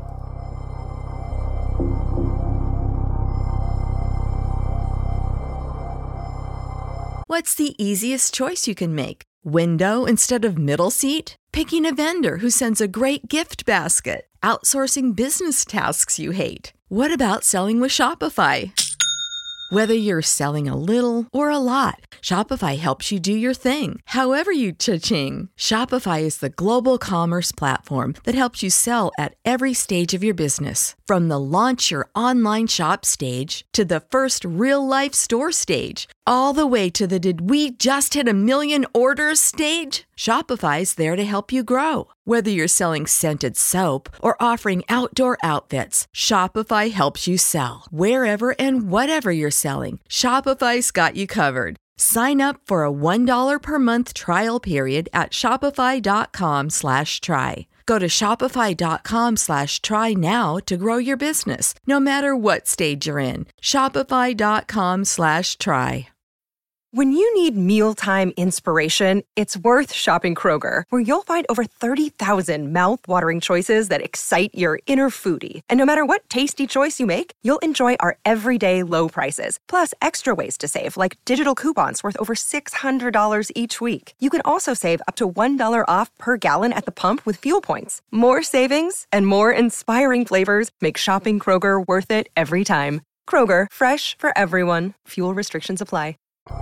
What's the easiest choice you can make? Window instead of middle seat? Picking a vendor who sends a great gift basket? Outsourcing business tasks you hate? What about selling with Shopify? Whether you're selling a little or a lot, Shopify helps you do your thing, however you cha-ching. Shopify is the global commerce platform that helps you sell at every stage of your business. From the launch your online shop stage to the first real-life store stage, all the way to the did we just hit a million orders stage. Shopify's there to help you grow. Whether you're selling scented soap or offering outdoor outfits, Shopify helps you sell. Wherever and whatever you're selling, Shopify's got you covered. Sign up for a one dollar per month trial period at shopify.com slash try. Go to shopify.com slash try now to grow your business, no matter what stage you're in. Shopify.com slash try. When you need mealtime inspiration, it's worth shopping Kroger, where you'll find over thirty thousand mouth-watering choices that excite your inner foodie. And no matter what tasty choice you make, you'll enjoy our everyday low prices, plus extra ways to save, like digital coupons worth over six hundred dollars each week. You can also save up to one dollar off per gallon at the pump with fuel points. More savings and more inspiring flavors make shopping Kroger worth it every time. Kroger, fresh for everyone. Fuel restrictions apply.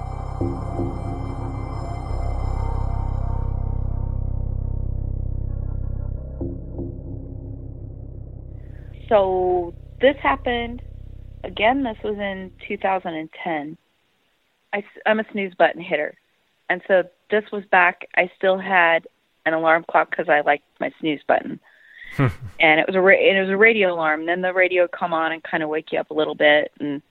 So this happened, again, this was in two thousand ten. I, I'm a snooze button hitter. And so this was back, I still had an alarm clock because I liked my snooze button. and it was a ra- and it was a radio alarm. And then the radio would come on and kind of wake you up a little bit. And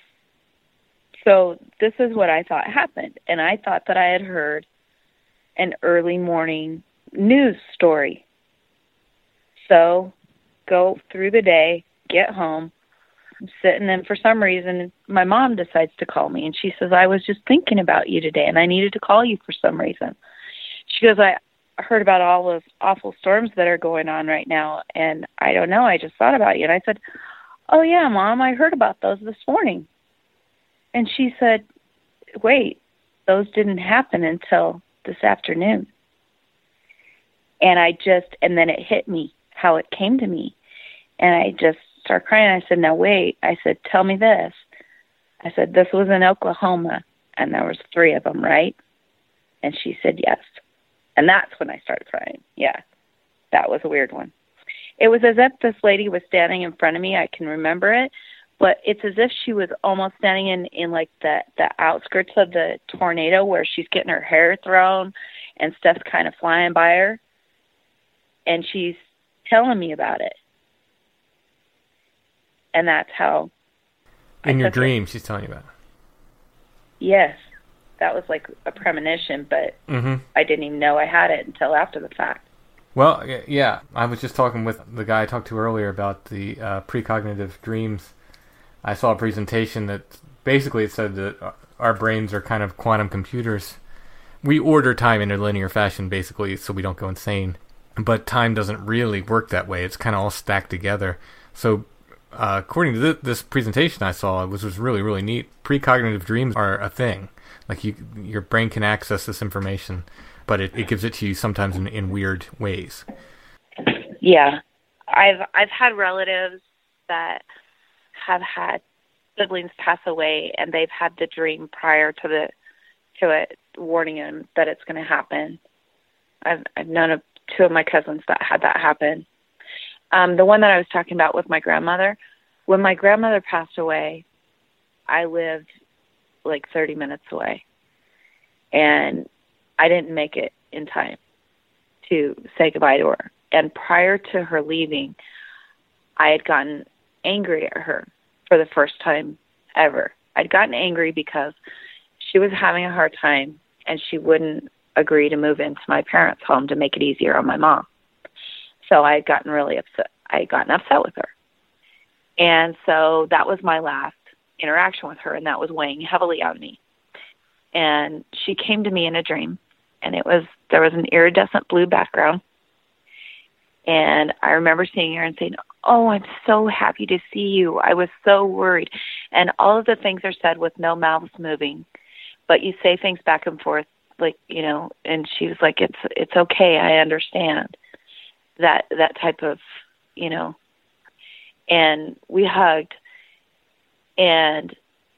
so this is what I thought happened. And I thought that I had heard an early morning news story. So go through the day, get home, I'm sitting, and for some reason, my mom decides to call me, and she says, I was just thinking about you today, and I needed to call you for some reason. She goes, I heard about all those awful storms that are going on right now, and I don't know, I just thought about you. And I said, oh, yeah, Mom, I heard about those this morning. And she said, wait, those didn't happen until this afternoon. And I just, and then it hit me how it came to me. And I just started crying. I said, now wait. I said, tell me this. I said, this was in Oklahoma, and there was three of them, right? And she said, yes. And that's when I started crying. Yeah, that was a weird one. It was as if this lady was standing in front of me. I can remember it. But it's as if she was almost standing in, in like the, the outskirts of the tornado where she's getting her hair thrown and stuff's kind of flying by her. And she's telling me about it. And that's how... In your dream, it. She's telling you about it. Yes. That was like a premonition, but mm-hmm. I didn't even know I had it until after the fact. Well, yeah. I was just talking with the guy I talked to earlier about the uh, precognitive dreams. I saw a presentation that basically it said that our brains are kind of quantum computers. We order time in a linear fashion, basically, so we don't go insane. But time doesn't really work that way. It's kind of all stacked together. So uh, according to th- this presentation I saw, it was, was really, really neat. Precognitive dreams are a thing. Like you, your brain can access this information, but it, it gives it to you sometimes in, in weird ways. Yeah. I've I've had relatives that have had siblings pass away, and they've had the dream prior to the to it warning them that it's going to happen. I've I've known of two of my cousins that had that happen. Um, the one that I was talking about with my grandmother, when my grandmother passed away, I lived like thirty minutes away, and I didn't make it in time to say goodbye to her. And prior to her leaving, I had gotten angry at her for the first time ever. I'd gotten angry because she was having a hard time and she wouldn't agree to move into my parents' home to make it easier on my mom. So I had gotten really upset. I had gotten upset with her. And so that was my last interaction with her, and that was weighing heavily on me. And she came to me in a dream, and it was, there was an iridescent blue background. And I remember seeing her and saying, oh, I'm so happy to see you. I was so worried. And all of the things are said with no mouths moving, but you say things back and forth, like, you know, and she was like, it's, it's okay. I understand that, that type of, you know, and we hugged, and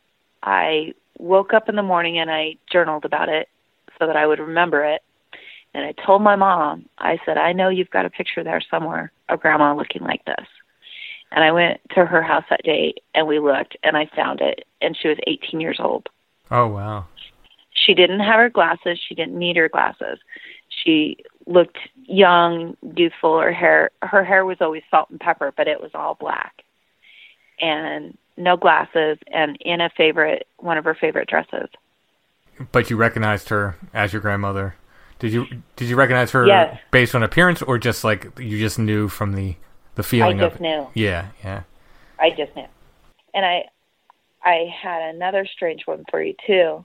I woke up in the morning and I journaled about it so that I would remember it. And I told my mom, I said, I know you've got a picture there somewhere of Grandma looking like this. And I went to her house that day, and we looked, and I found it, and she was eighteen years old. Oh, wow. She didn't have her glasses. She didn't need her glasses. She looked young, youthful. Her hair, her hair was always salt and pepper, but it was all black. And no glasses, and in a favorite, one of her favorite dresses. But you recognized her as your grandmother. Did you did you recognize her yes. based on appearance, or just like you just knew from the, the feeling I of just it? knew. Yeah, yeah. I just knew. And I I had another strange one for you too.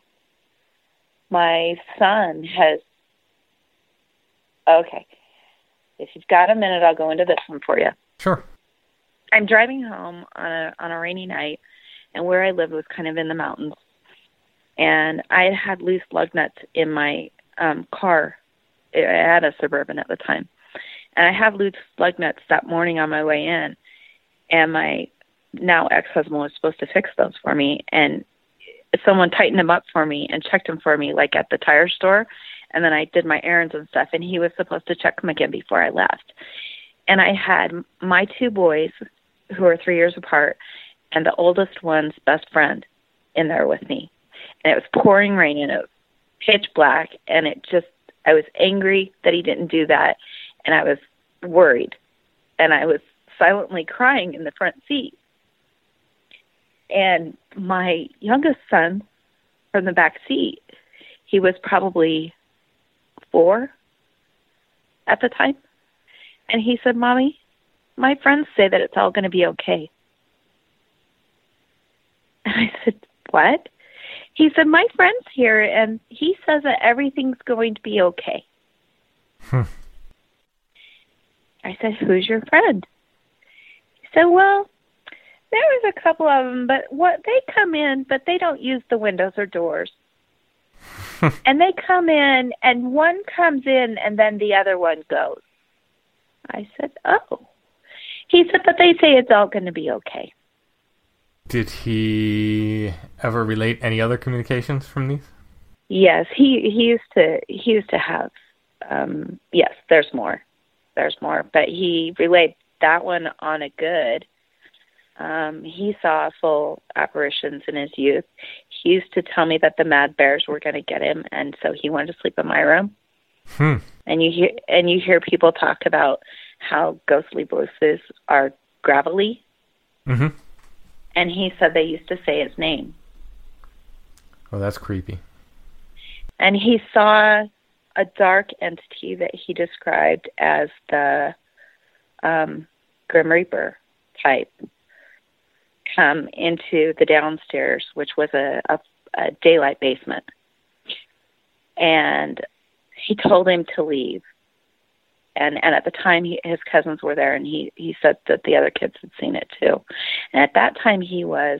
My son has okay. If you've got a minute, I'll go into this one for you. Sure. I'm driving home on a on a rainy night, and where I lived was kind of in the mountains. And I had had loose lug nuts in my um, car. I had a Suburban at the time. And I had loose lug nuts that morning on my way in. And my now ex-husband was supposed to fix those for me. And someone tightened them up for me and checked them for me, like at the tire store. And then I did my errands and stuff. And he was supposed to check them again before I left. And I had my two boys, who are three years apart, and the oldest one's best friend in there with me. And it was pouring rain, and it was pitch black, and it just, I was angry that he didn't do that, and I was worried, and I was silently crying in the front seat. And my youngest son from the back seat, he was probably four at the time, and he said, Mommy, my friends say that it's all going to be okay. And I said, what? He said, my friend's here, and he says that everything's going to be okay. Hmm. I said, who's your friend? He said, well, there was a couple of them, but what they come in, but they don't use the windows or doors. And they come in, and one comes in, and then the other one goes. I said, oh. He said, but they say it's all going to be okay. Did he ever relate any other communications from these? Yes, he he used to he used to have. Um, yes, there's more, there's more. But he relayed that one on a good. Um, he saw full apparitions in his youth. He used to tell me that the mad bears were going to get him, and so he wanted to sleep in my room. Hmm. And you hear and you hear people talk about how ghostly voices are gravelly. Mm-hmm. And he said they used to say his name. Oh, that's creepy. And he saw a dark entity that he described as the um, Grim Reaper type come into the downstairs, which was a, a, a daylight basement. And he told him to leave. And and at the time, he, his cousins were there, and he, he said that the other kids had seen it too. And at that time, he was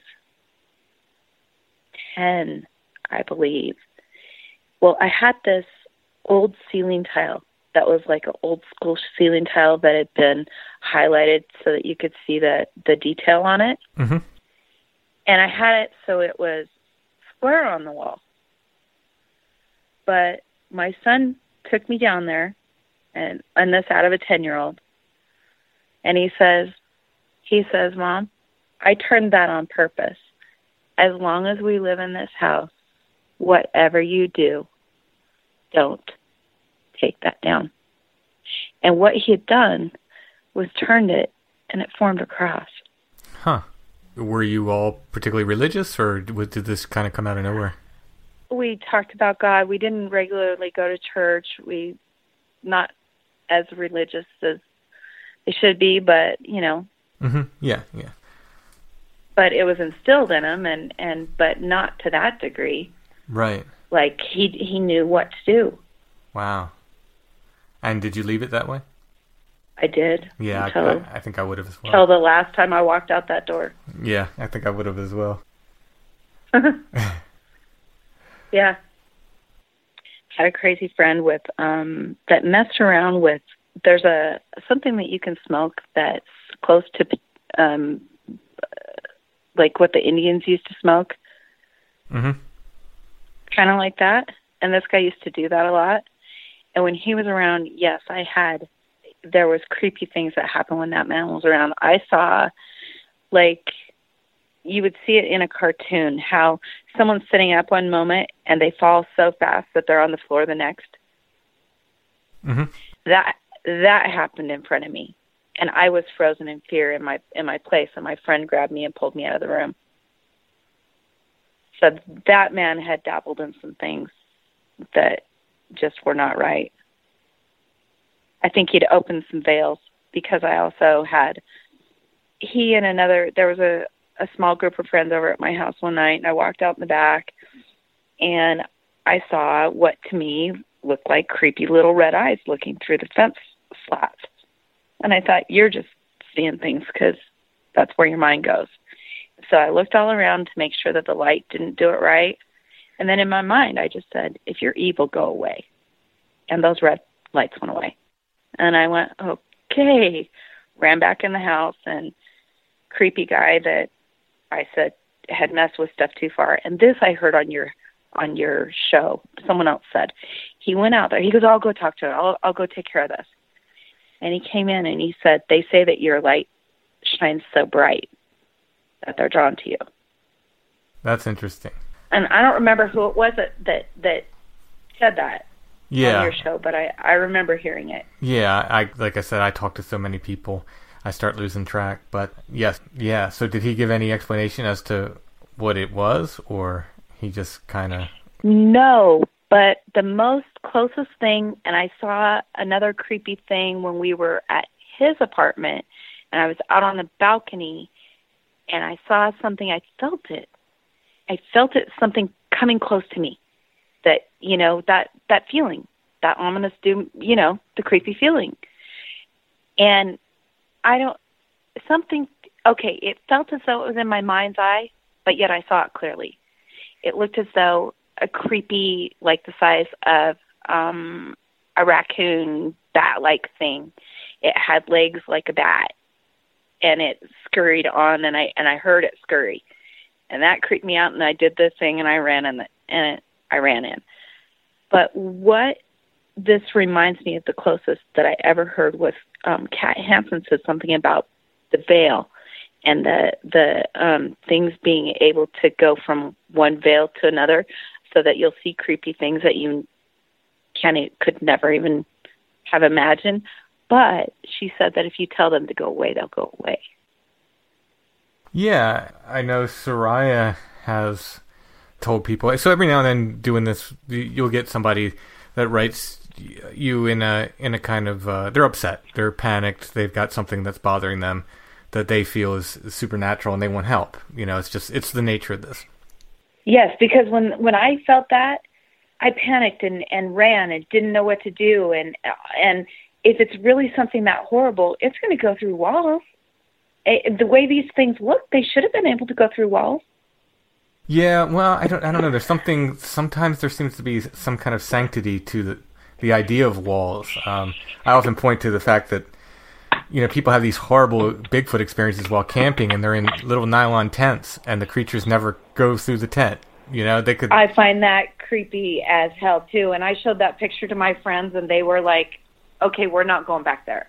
ten, I believe. Well, I had this old ceiling tile that was like an old school ceiling tile that had been highlighted so that you could see the, the detail on it. Mm-hmm. And I had it so it was square on the wall. But my son took me down there, and, and this out of a ten-year-old, and he says, he says, Mom, I turned that on purpose. As long as we live in this house, whatever you do, don't take that down. And what he had done was turned it, and it formed a cross. Huh. Were you all particularly religious, or did this kind of come out of nowhere? We talked about God. We didn't regularly go to church. We not as religious as they should be, but, you know. Mm-hmm. Yeah, yeah. But it was instilled in him, and, and but not to that degree. Right. Like, he he knew what to do. Wow. And did you leave it that way? I did. Yeah, until, I, I think I would have as well. Until the last time I walked out that door. Yeah, I think I would have as well. Yeah. Had a crazy friend with um that messed around with, there's a something that you can smoke that's close to um like what the Indians used to smoke. Mm-hmm. Kind of like that. And this guy used to do that a lot. And when he was around, yes, I had, there was creepy things that happened when that man was around. I saw, like, you would see it in a cartoon, how someone's sitting up one moment and they fall so fast that they're on the floor the next. Mm-hmm. That that happened in front of me, and I was frozen in fear in my in my place. And my friend grabbed me and pulled me out of the room. So that man had dabbled in some things that just were not right. I think he'd opened some veils, because I also had, he and another, there was a, a small group of friends over at my house one night, and I walked out in the back, and I saw what to me looked like creepy little red eyes looking through the fence slats. And I thought, you're just seeing things because that's where your mind goes. So I looked all around to make sure that the light didn't do it right. And then in my mind, I just said, if you're evil, go away. And those red lights went away. And I went, okay. Ran back in the house, and creepy guy that I said had messed with stuff too far. And this I heard on your on your show. Someone else said. He went out there. He goes, I'll go talk to her. I'll, I'll go take care of this. And he came in and he said, they say that your light shines so bright that they're drawn to you. That's interesting. And I don't remember who it was that, that, that said that yeah. on your show, but I, I remember hearing it. Yeah, I like I said, I talked to so many people, I start losing track. But yes, yeah. So did he give any explanation as to what it was, or he just kind of... No, but the most closest thing, and I saw another creepy thing when we were at his apartment, and I was out on the balcony, and I saw something. I felt it. I felt it, something coming close to me. That, you know, that, that feeling, that ominous doom, you know, the creepy feeling. And I don't, something, okay, it felt as though it was in my mind's eye, but yet I saw it clearly. It looked as though a creepy, like the size of um, a raccoon bat-like thing. It had legs like a bat, and it scurried on, and I and I heard it scurry, and that creeped me out. And I did the thing, and I ran in, the, and it, I ran in. But what this reminds me of the closest that I ever heard was um, Kat Hansen said something about the veil and the the um, things being able to go from one veil to another, so that you'll see creepy things that you can could never even have imagined. But she said that if you tell them to go away, they'll go away. Yeah, I know Soraya has told people. So every now and then doing this, you'll get somebody that writes you in a in a kind of uh, they're upset, they're panicked, they've got something that's bothering them that they feel is supernatural, and they want help. You know, it's just it's the nature of this. Yes, because when when I felt that, I panicked and, and ran and didn't know what to do. And and if it's really something that horrible, it's going to go through walls. It, the way these things look, they should have been able to go through walls. Yeah, well, I don't I don't know. There's something. Sometimes there seems to be some kind of sanctity to the the idea of walls. Um, I often point to the fact that, you know, people have these horrible Bigfoot experiences while camping, and they're in little nylon tents, and the creatures never go through the tent. You know, they could. I find that creepy as hell too. And I showed that picture to my friends, and they were like, "Okay, we're not going back there."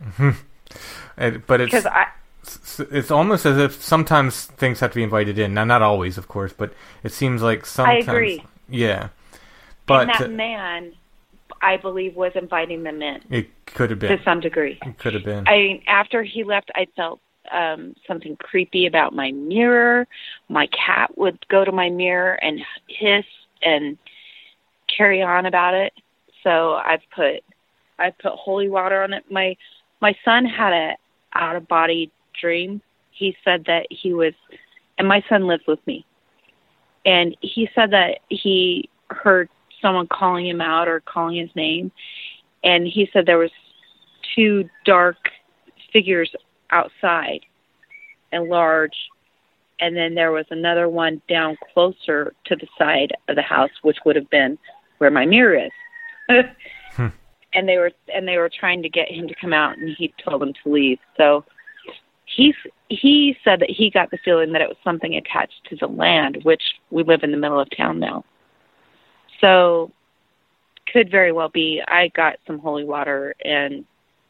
and, but it's because I. It's almost as if sometimes things have to be invited in. Now, not always, of course, but it seems like sometimes. I agree. Yeah, but and that man, I believe, was inviting them in. It could have been to some degree. It could have been. I after he left, I felt um, something creepy about my mirror. My cat would go to my mirror and hiss and carry on about it. So I've put I put holy water on it. My my son had a out of body dream. He said that he was, and my son lives with me, and he said that he heard someone calling him out or calling his name, and he said there was two dark figures outside and large, and then there was another one down closer to the side of the house, which would have been where my mirror is. hmm. And they were and they were trying to get him to come out, and he told them to leave. So He he said that he got the feeling that it was something attached to the land, which we live in the middle of town now. So could very well be. I got some holy water and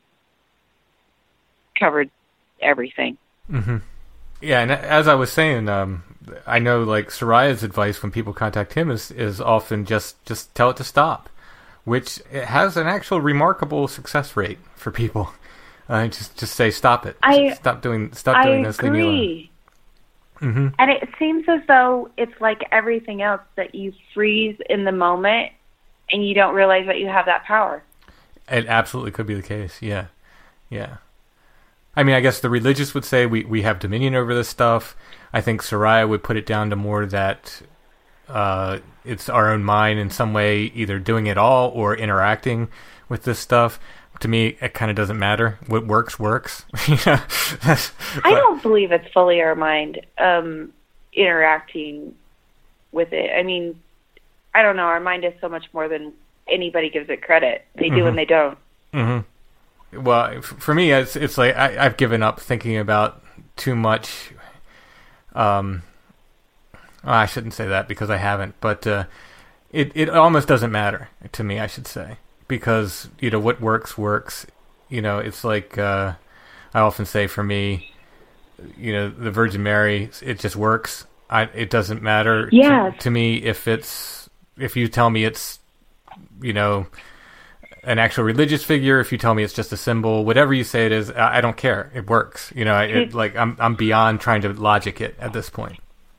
covered everything. Mm-hmm. Yeah, and as I was saying, um, I know like Soraya's advice when people contact him is, is often just, just tell it to stop, which it has an actual remarkable success rate for people. Uh, just just say stop it. I, stop doing stop doing I this. agree. Mm-hmm. And it seems as though it's like everything else, that you freeze in the moment and you don't realize that you have that power. It absolutely could be the case. Yeah, yeah. I mean, I guess the religious would say we, we have dominion over this stuff. I think Soraya would put it down to more that uh, it's our own mind in some way, either doing it all or interacting with this stuff. To me, it kind of doesn't matter. What works, works. I don't believe it's fully our mind um, interacting with it. I mean, I don't know. Our mind is so much more than anybody gives it credit. They do mm-hmm. and they don't. Mm-hmm. Well, for me, it's it's like I, I've given up thinking about too much. Um, well, I shouldn't say that because I haven't, but uh, it it almost doesn't matter to me, I should say. Because, you know, what works, works. You know, it's like, uh, I often say for me, you know, the Virgin Mary, it just works. I, it doesn't matter yes. to, to me if it's, if you tell me it's, you know, an actual religious figure, if you tell me it's just a symbol, whatever you say it is, I, I don't care. It works. You know, it, like, I'm, I'm beyond trying to logic it at this point.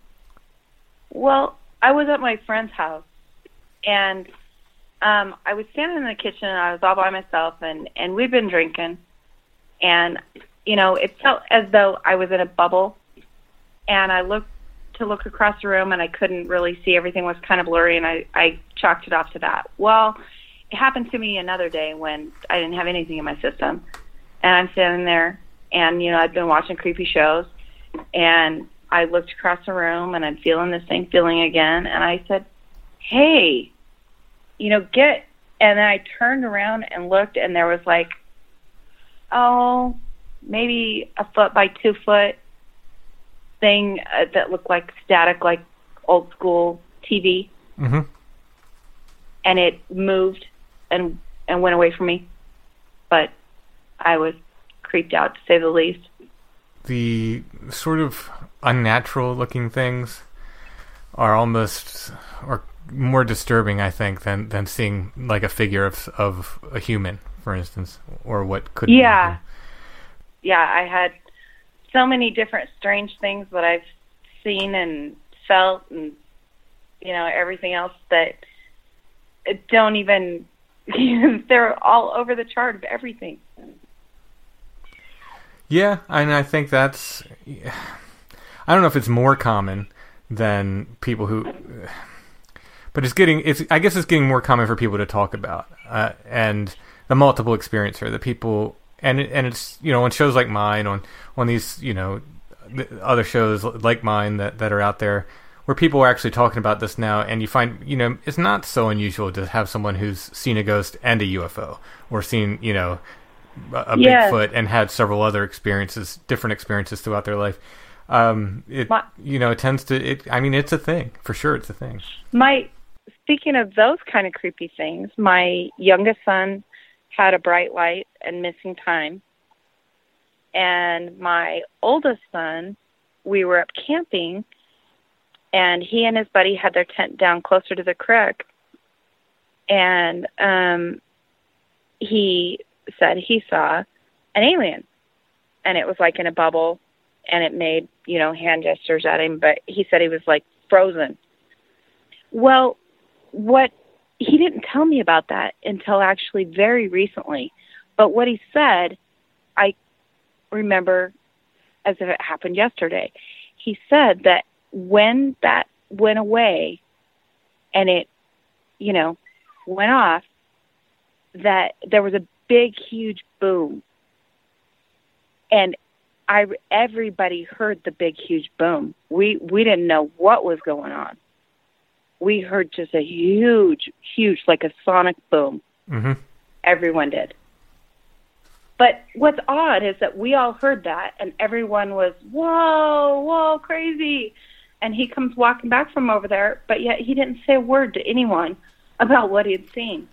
Well, I was at my friend's house, and Um, I was standing in the kitchen, and I was all by myself, and, and we'd been drinking, and, you know, it felt as though I was in a bubble, and I looked to look across the room, and I couldn't really see. Everything was kind of blurry, and I, I chalked it off to that. Well, it happened to me another day when I didn't have anything in my system, and I'm standing there, and, you know, I'd been watching creepy shows, and I looked across the room, and I'm feeling the same feeling again, and I said, hey, you know, get, and then I turned around and looked, and there was like, oh, maybe a foot by two foot thing uh, that looked like static, like old school T V. Mm-hmm. And it moved and and went away from me. But I was creeped out, to say the least. The sort of unnatural looking things are almost or more disturbing, I think, than, than seeing like a figure of of a human, for instance, or what could yeah. be. Yeah, I had so many different strange things that I've seen and felt and, you know, everything else that don't even, they're all over the chart of everything. Yeah, and I think that's, I don't know if it's more common than people who, but it's getting, it's, I guess it's getting more common for people to talk about, uh, and the multiple experiencer, the people, and it, and it's, you know, on shows like mine, on, on these, you know, other shows like mine that, that are out there, where people are actually talking about this now, and you find, you know, it's not so unusual to have someone who's seen a ghost and a U F O, or seen, you know, a yeah. Bigfoot and had several other experiences, different experiences throughout their life. Um, it, my, you know, it tends to, it, I mean, it's a thing, for sure it's a thing. My, speaking of those kind of creepy things, my youngest son had a bright light and missing time. And my oldest son, we were up camping, and he and his buddy had their tent down closer to the creek. And um, he said he saw an alien. And it was like in a bubble, and it made, you know, hand gestures at him, but he said he was like frozen. Well, what he didn't tell me about that until actually very recently. But what he said, I remember as if it happened yesterday. He said that when that went away and it, you know, went off, that there was a big, huge boom. And I, everybody heard the big, huge boom. We, we didn't know what was going on. We heard just a huge, huge, like a sonic boom. Mm-hmm. Everyone did. But what's odd is that we all heard that, and everyone was, whoa, whoa, crazy. And he comes walking back from over there, but yet he didn't say a word to anyone about what he had seen.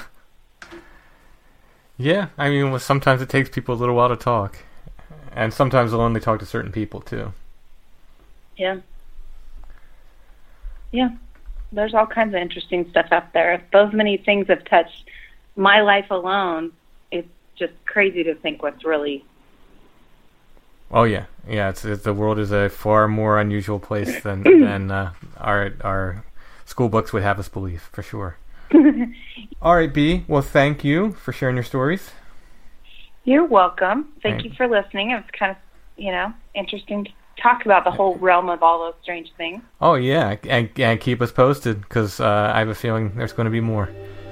Yeah, I mean, well, sometimes it takes people a little while to talk. And sometimes they'll only talk to certain people, too. Yeah. Yeah. There's all kinds of interesting stuff out there. If those many things have touched my life alone, it's just crazy to think what's really... Oh, yeah. Yeah, it's, it's, the world is a far more unusual place than, than uh, our our school books would have us believe, for sure. All right, B. Well, thank you for sharing your stories. You're welcome. Thank Thank you for listening. It was kind of, you know, interesting to talk about the whole realm of all those strange things. Oh, yeah, and, and keep us posted, because uh, I have a feeling there's going to be more.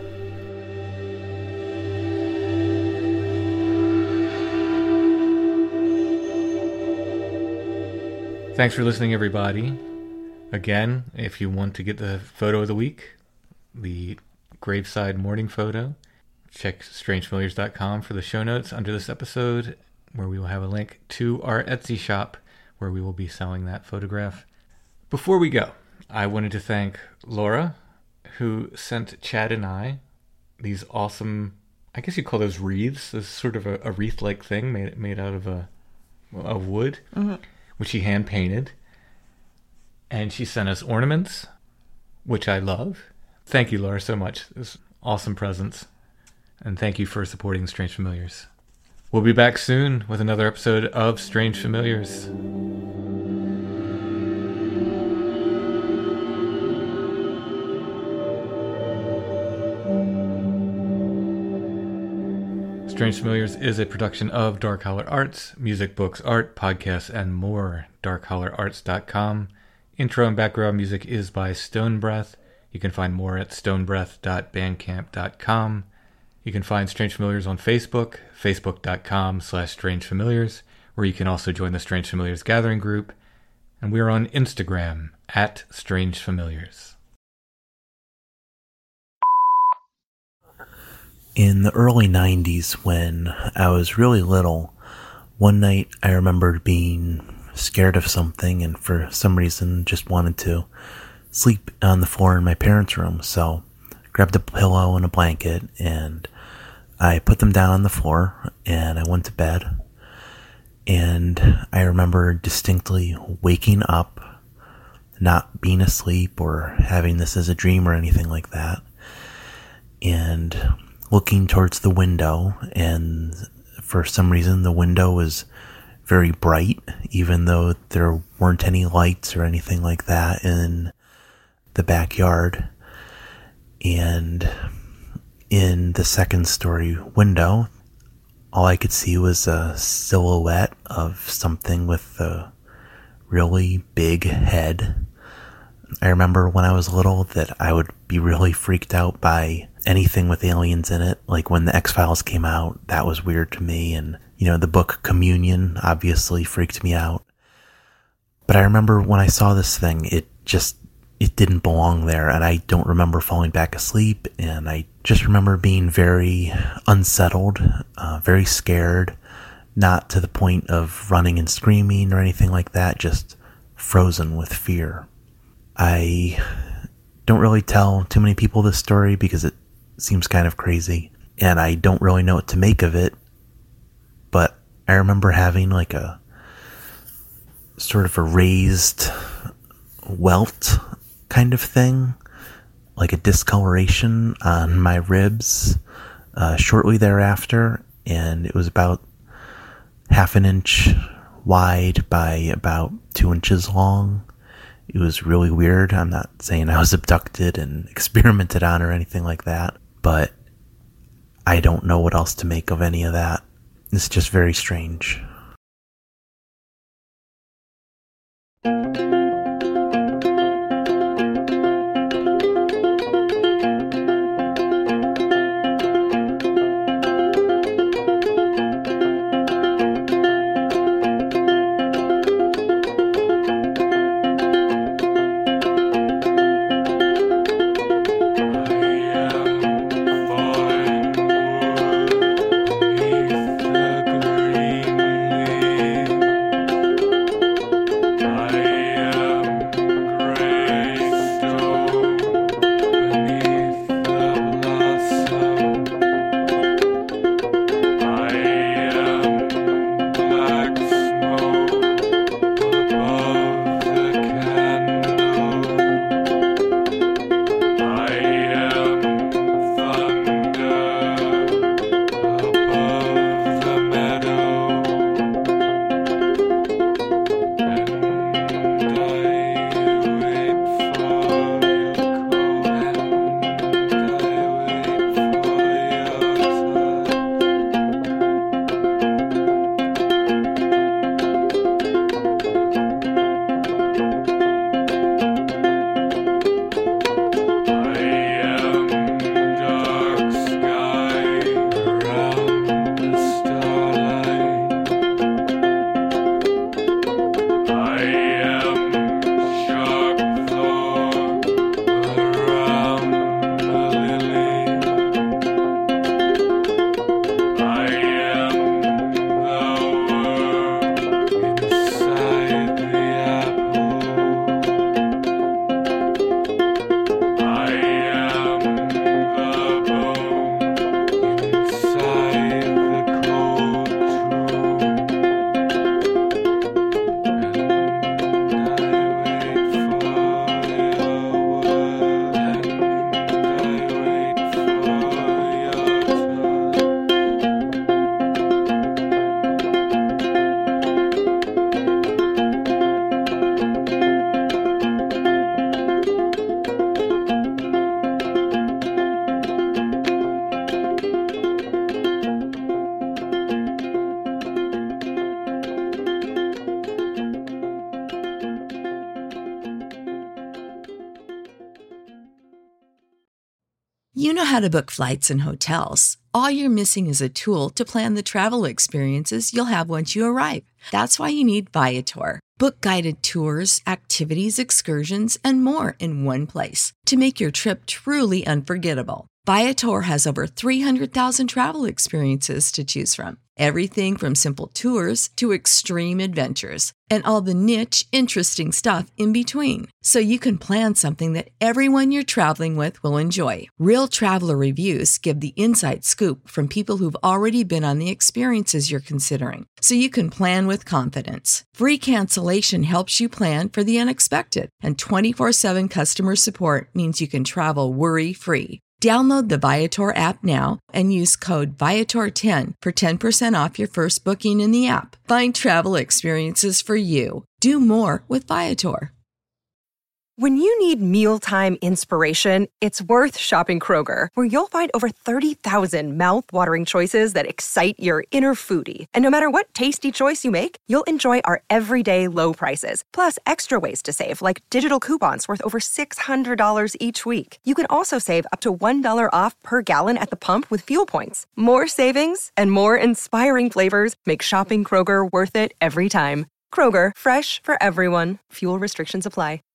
Thanks for listening, everybody. Again, if you want to get the photo of the week, the graveside morning photo, check strange familiars dot com for the show notes under this episode, where we will have a link to our Etsy shop, where we will be selling that photograph. Before we go, I wanted to thank Laura, who sent Chad and I these awesome, I guess you call those wreaths. This is sort of a, a wreath-like thing made made out of a of wood, mm-hmm. which she hand painted. And she sent us ornaments, which I love. Thank you, Laura, so much. This awesome presents. And thank you for supporting Strange Familiars. We'll be back soon with another episode of Strange Familiars. Strange Familiars is a production of Dark Holler Arts, music, books, art, podcasts, and more. dark holler arts dot com. Intro and background music is by Stone Breath. You can find more at stone breath dot bandcamp dot com. You can find Strange Familiars on Facebook, facebook dot com slash strange familiars, where you can also join the Strange Familiars Gathering group. And we are on Instagram, at Strange Familiars. In the early nineties, when I was really little, one night I remembered being scared of something and for some reason just wanted to sleep on the floor in my parents' room. So I grabbed a pillow and a blanket and I put them down on the floor and I went to bed. And I remember distinctly waking up, not being asleep or having this as a dream or anything like that, and looking towards the window, and for some reason the window was very bright, even though there weren't any lights or anything like that in the backyard. And in the second story window, all I could see was a silhouette of something with a really big head. I remember when I was little that I would be really freaked out by anything with aliens in it. Like when the X-Files came out, that was weird to me. And, you know, the book Communion obviously freaked me out. But I remember when I saw this thing, it just, it didn't belong there. And I don't remember falling back asleep. And I just remember being very unsettled, uh, very scared, not to the point of running and screaming or anything like that, just frozen with fear. I don't really tell too many people this story because it seems kind of crazy, and I don't really know what to make of it, but I remember having like a sort of a raised welt kind of thing, like a discoloration on my ribs uh, shortly thereafter, and it was about half an inch wide by about two inches long. It was really weird. I'm not saying I was abducted and experimented on or anything like that, but I don't know what else to make of any of that. It's just very strange. You know how to book flights and hotels. All you're missing is a tool to plan the travel experiences you'll have once you arrive. That's why you need Viator. Book guided tours, activities, excursions, and more in one place to make your trip truly unforgettable. Viator has over three hundred thousand travel experiences to choose from. Everything from simple tours to extreme adventures and all the niche, interesting stuff in between. So you can plan something that everyone you're traveling with will enjoy. Real traveler reviews give the inside scoop from people who've already been on the experiences you're considering. So you can plan with confidence. Free cancellation helps you plan for the unexpected. And twenty-four seven customer support means you can travel worry-free. Download the Viator app now and use code Viator ten for ten percent off your first booking in the app. Find travel experiences for you. Do more with Viator. When you need mealtime inspiration, it's worth shopping Kroger, where you'll find over thirty thousand mouth-watering choices that excite your inner foodie. And no matter what tasty choice you make, you'll enjoy our everyday low prices, plus extra ways to save, like digital coupons worth over six hundred dollars each week. You can also save up to one dollar off per gallon at the pump with fuel points. More savings and more inspiring flavors make shopping Kroger worth it every time. Kroger, fresh for everyone. Fuel restrictions apply.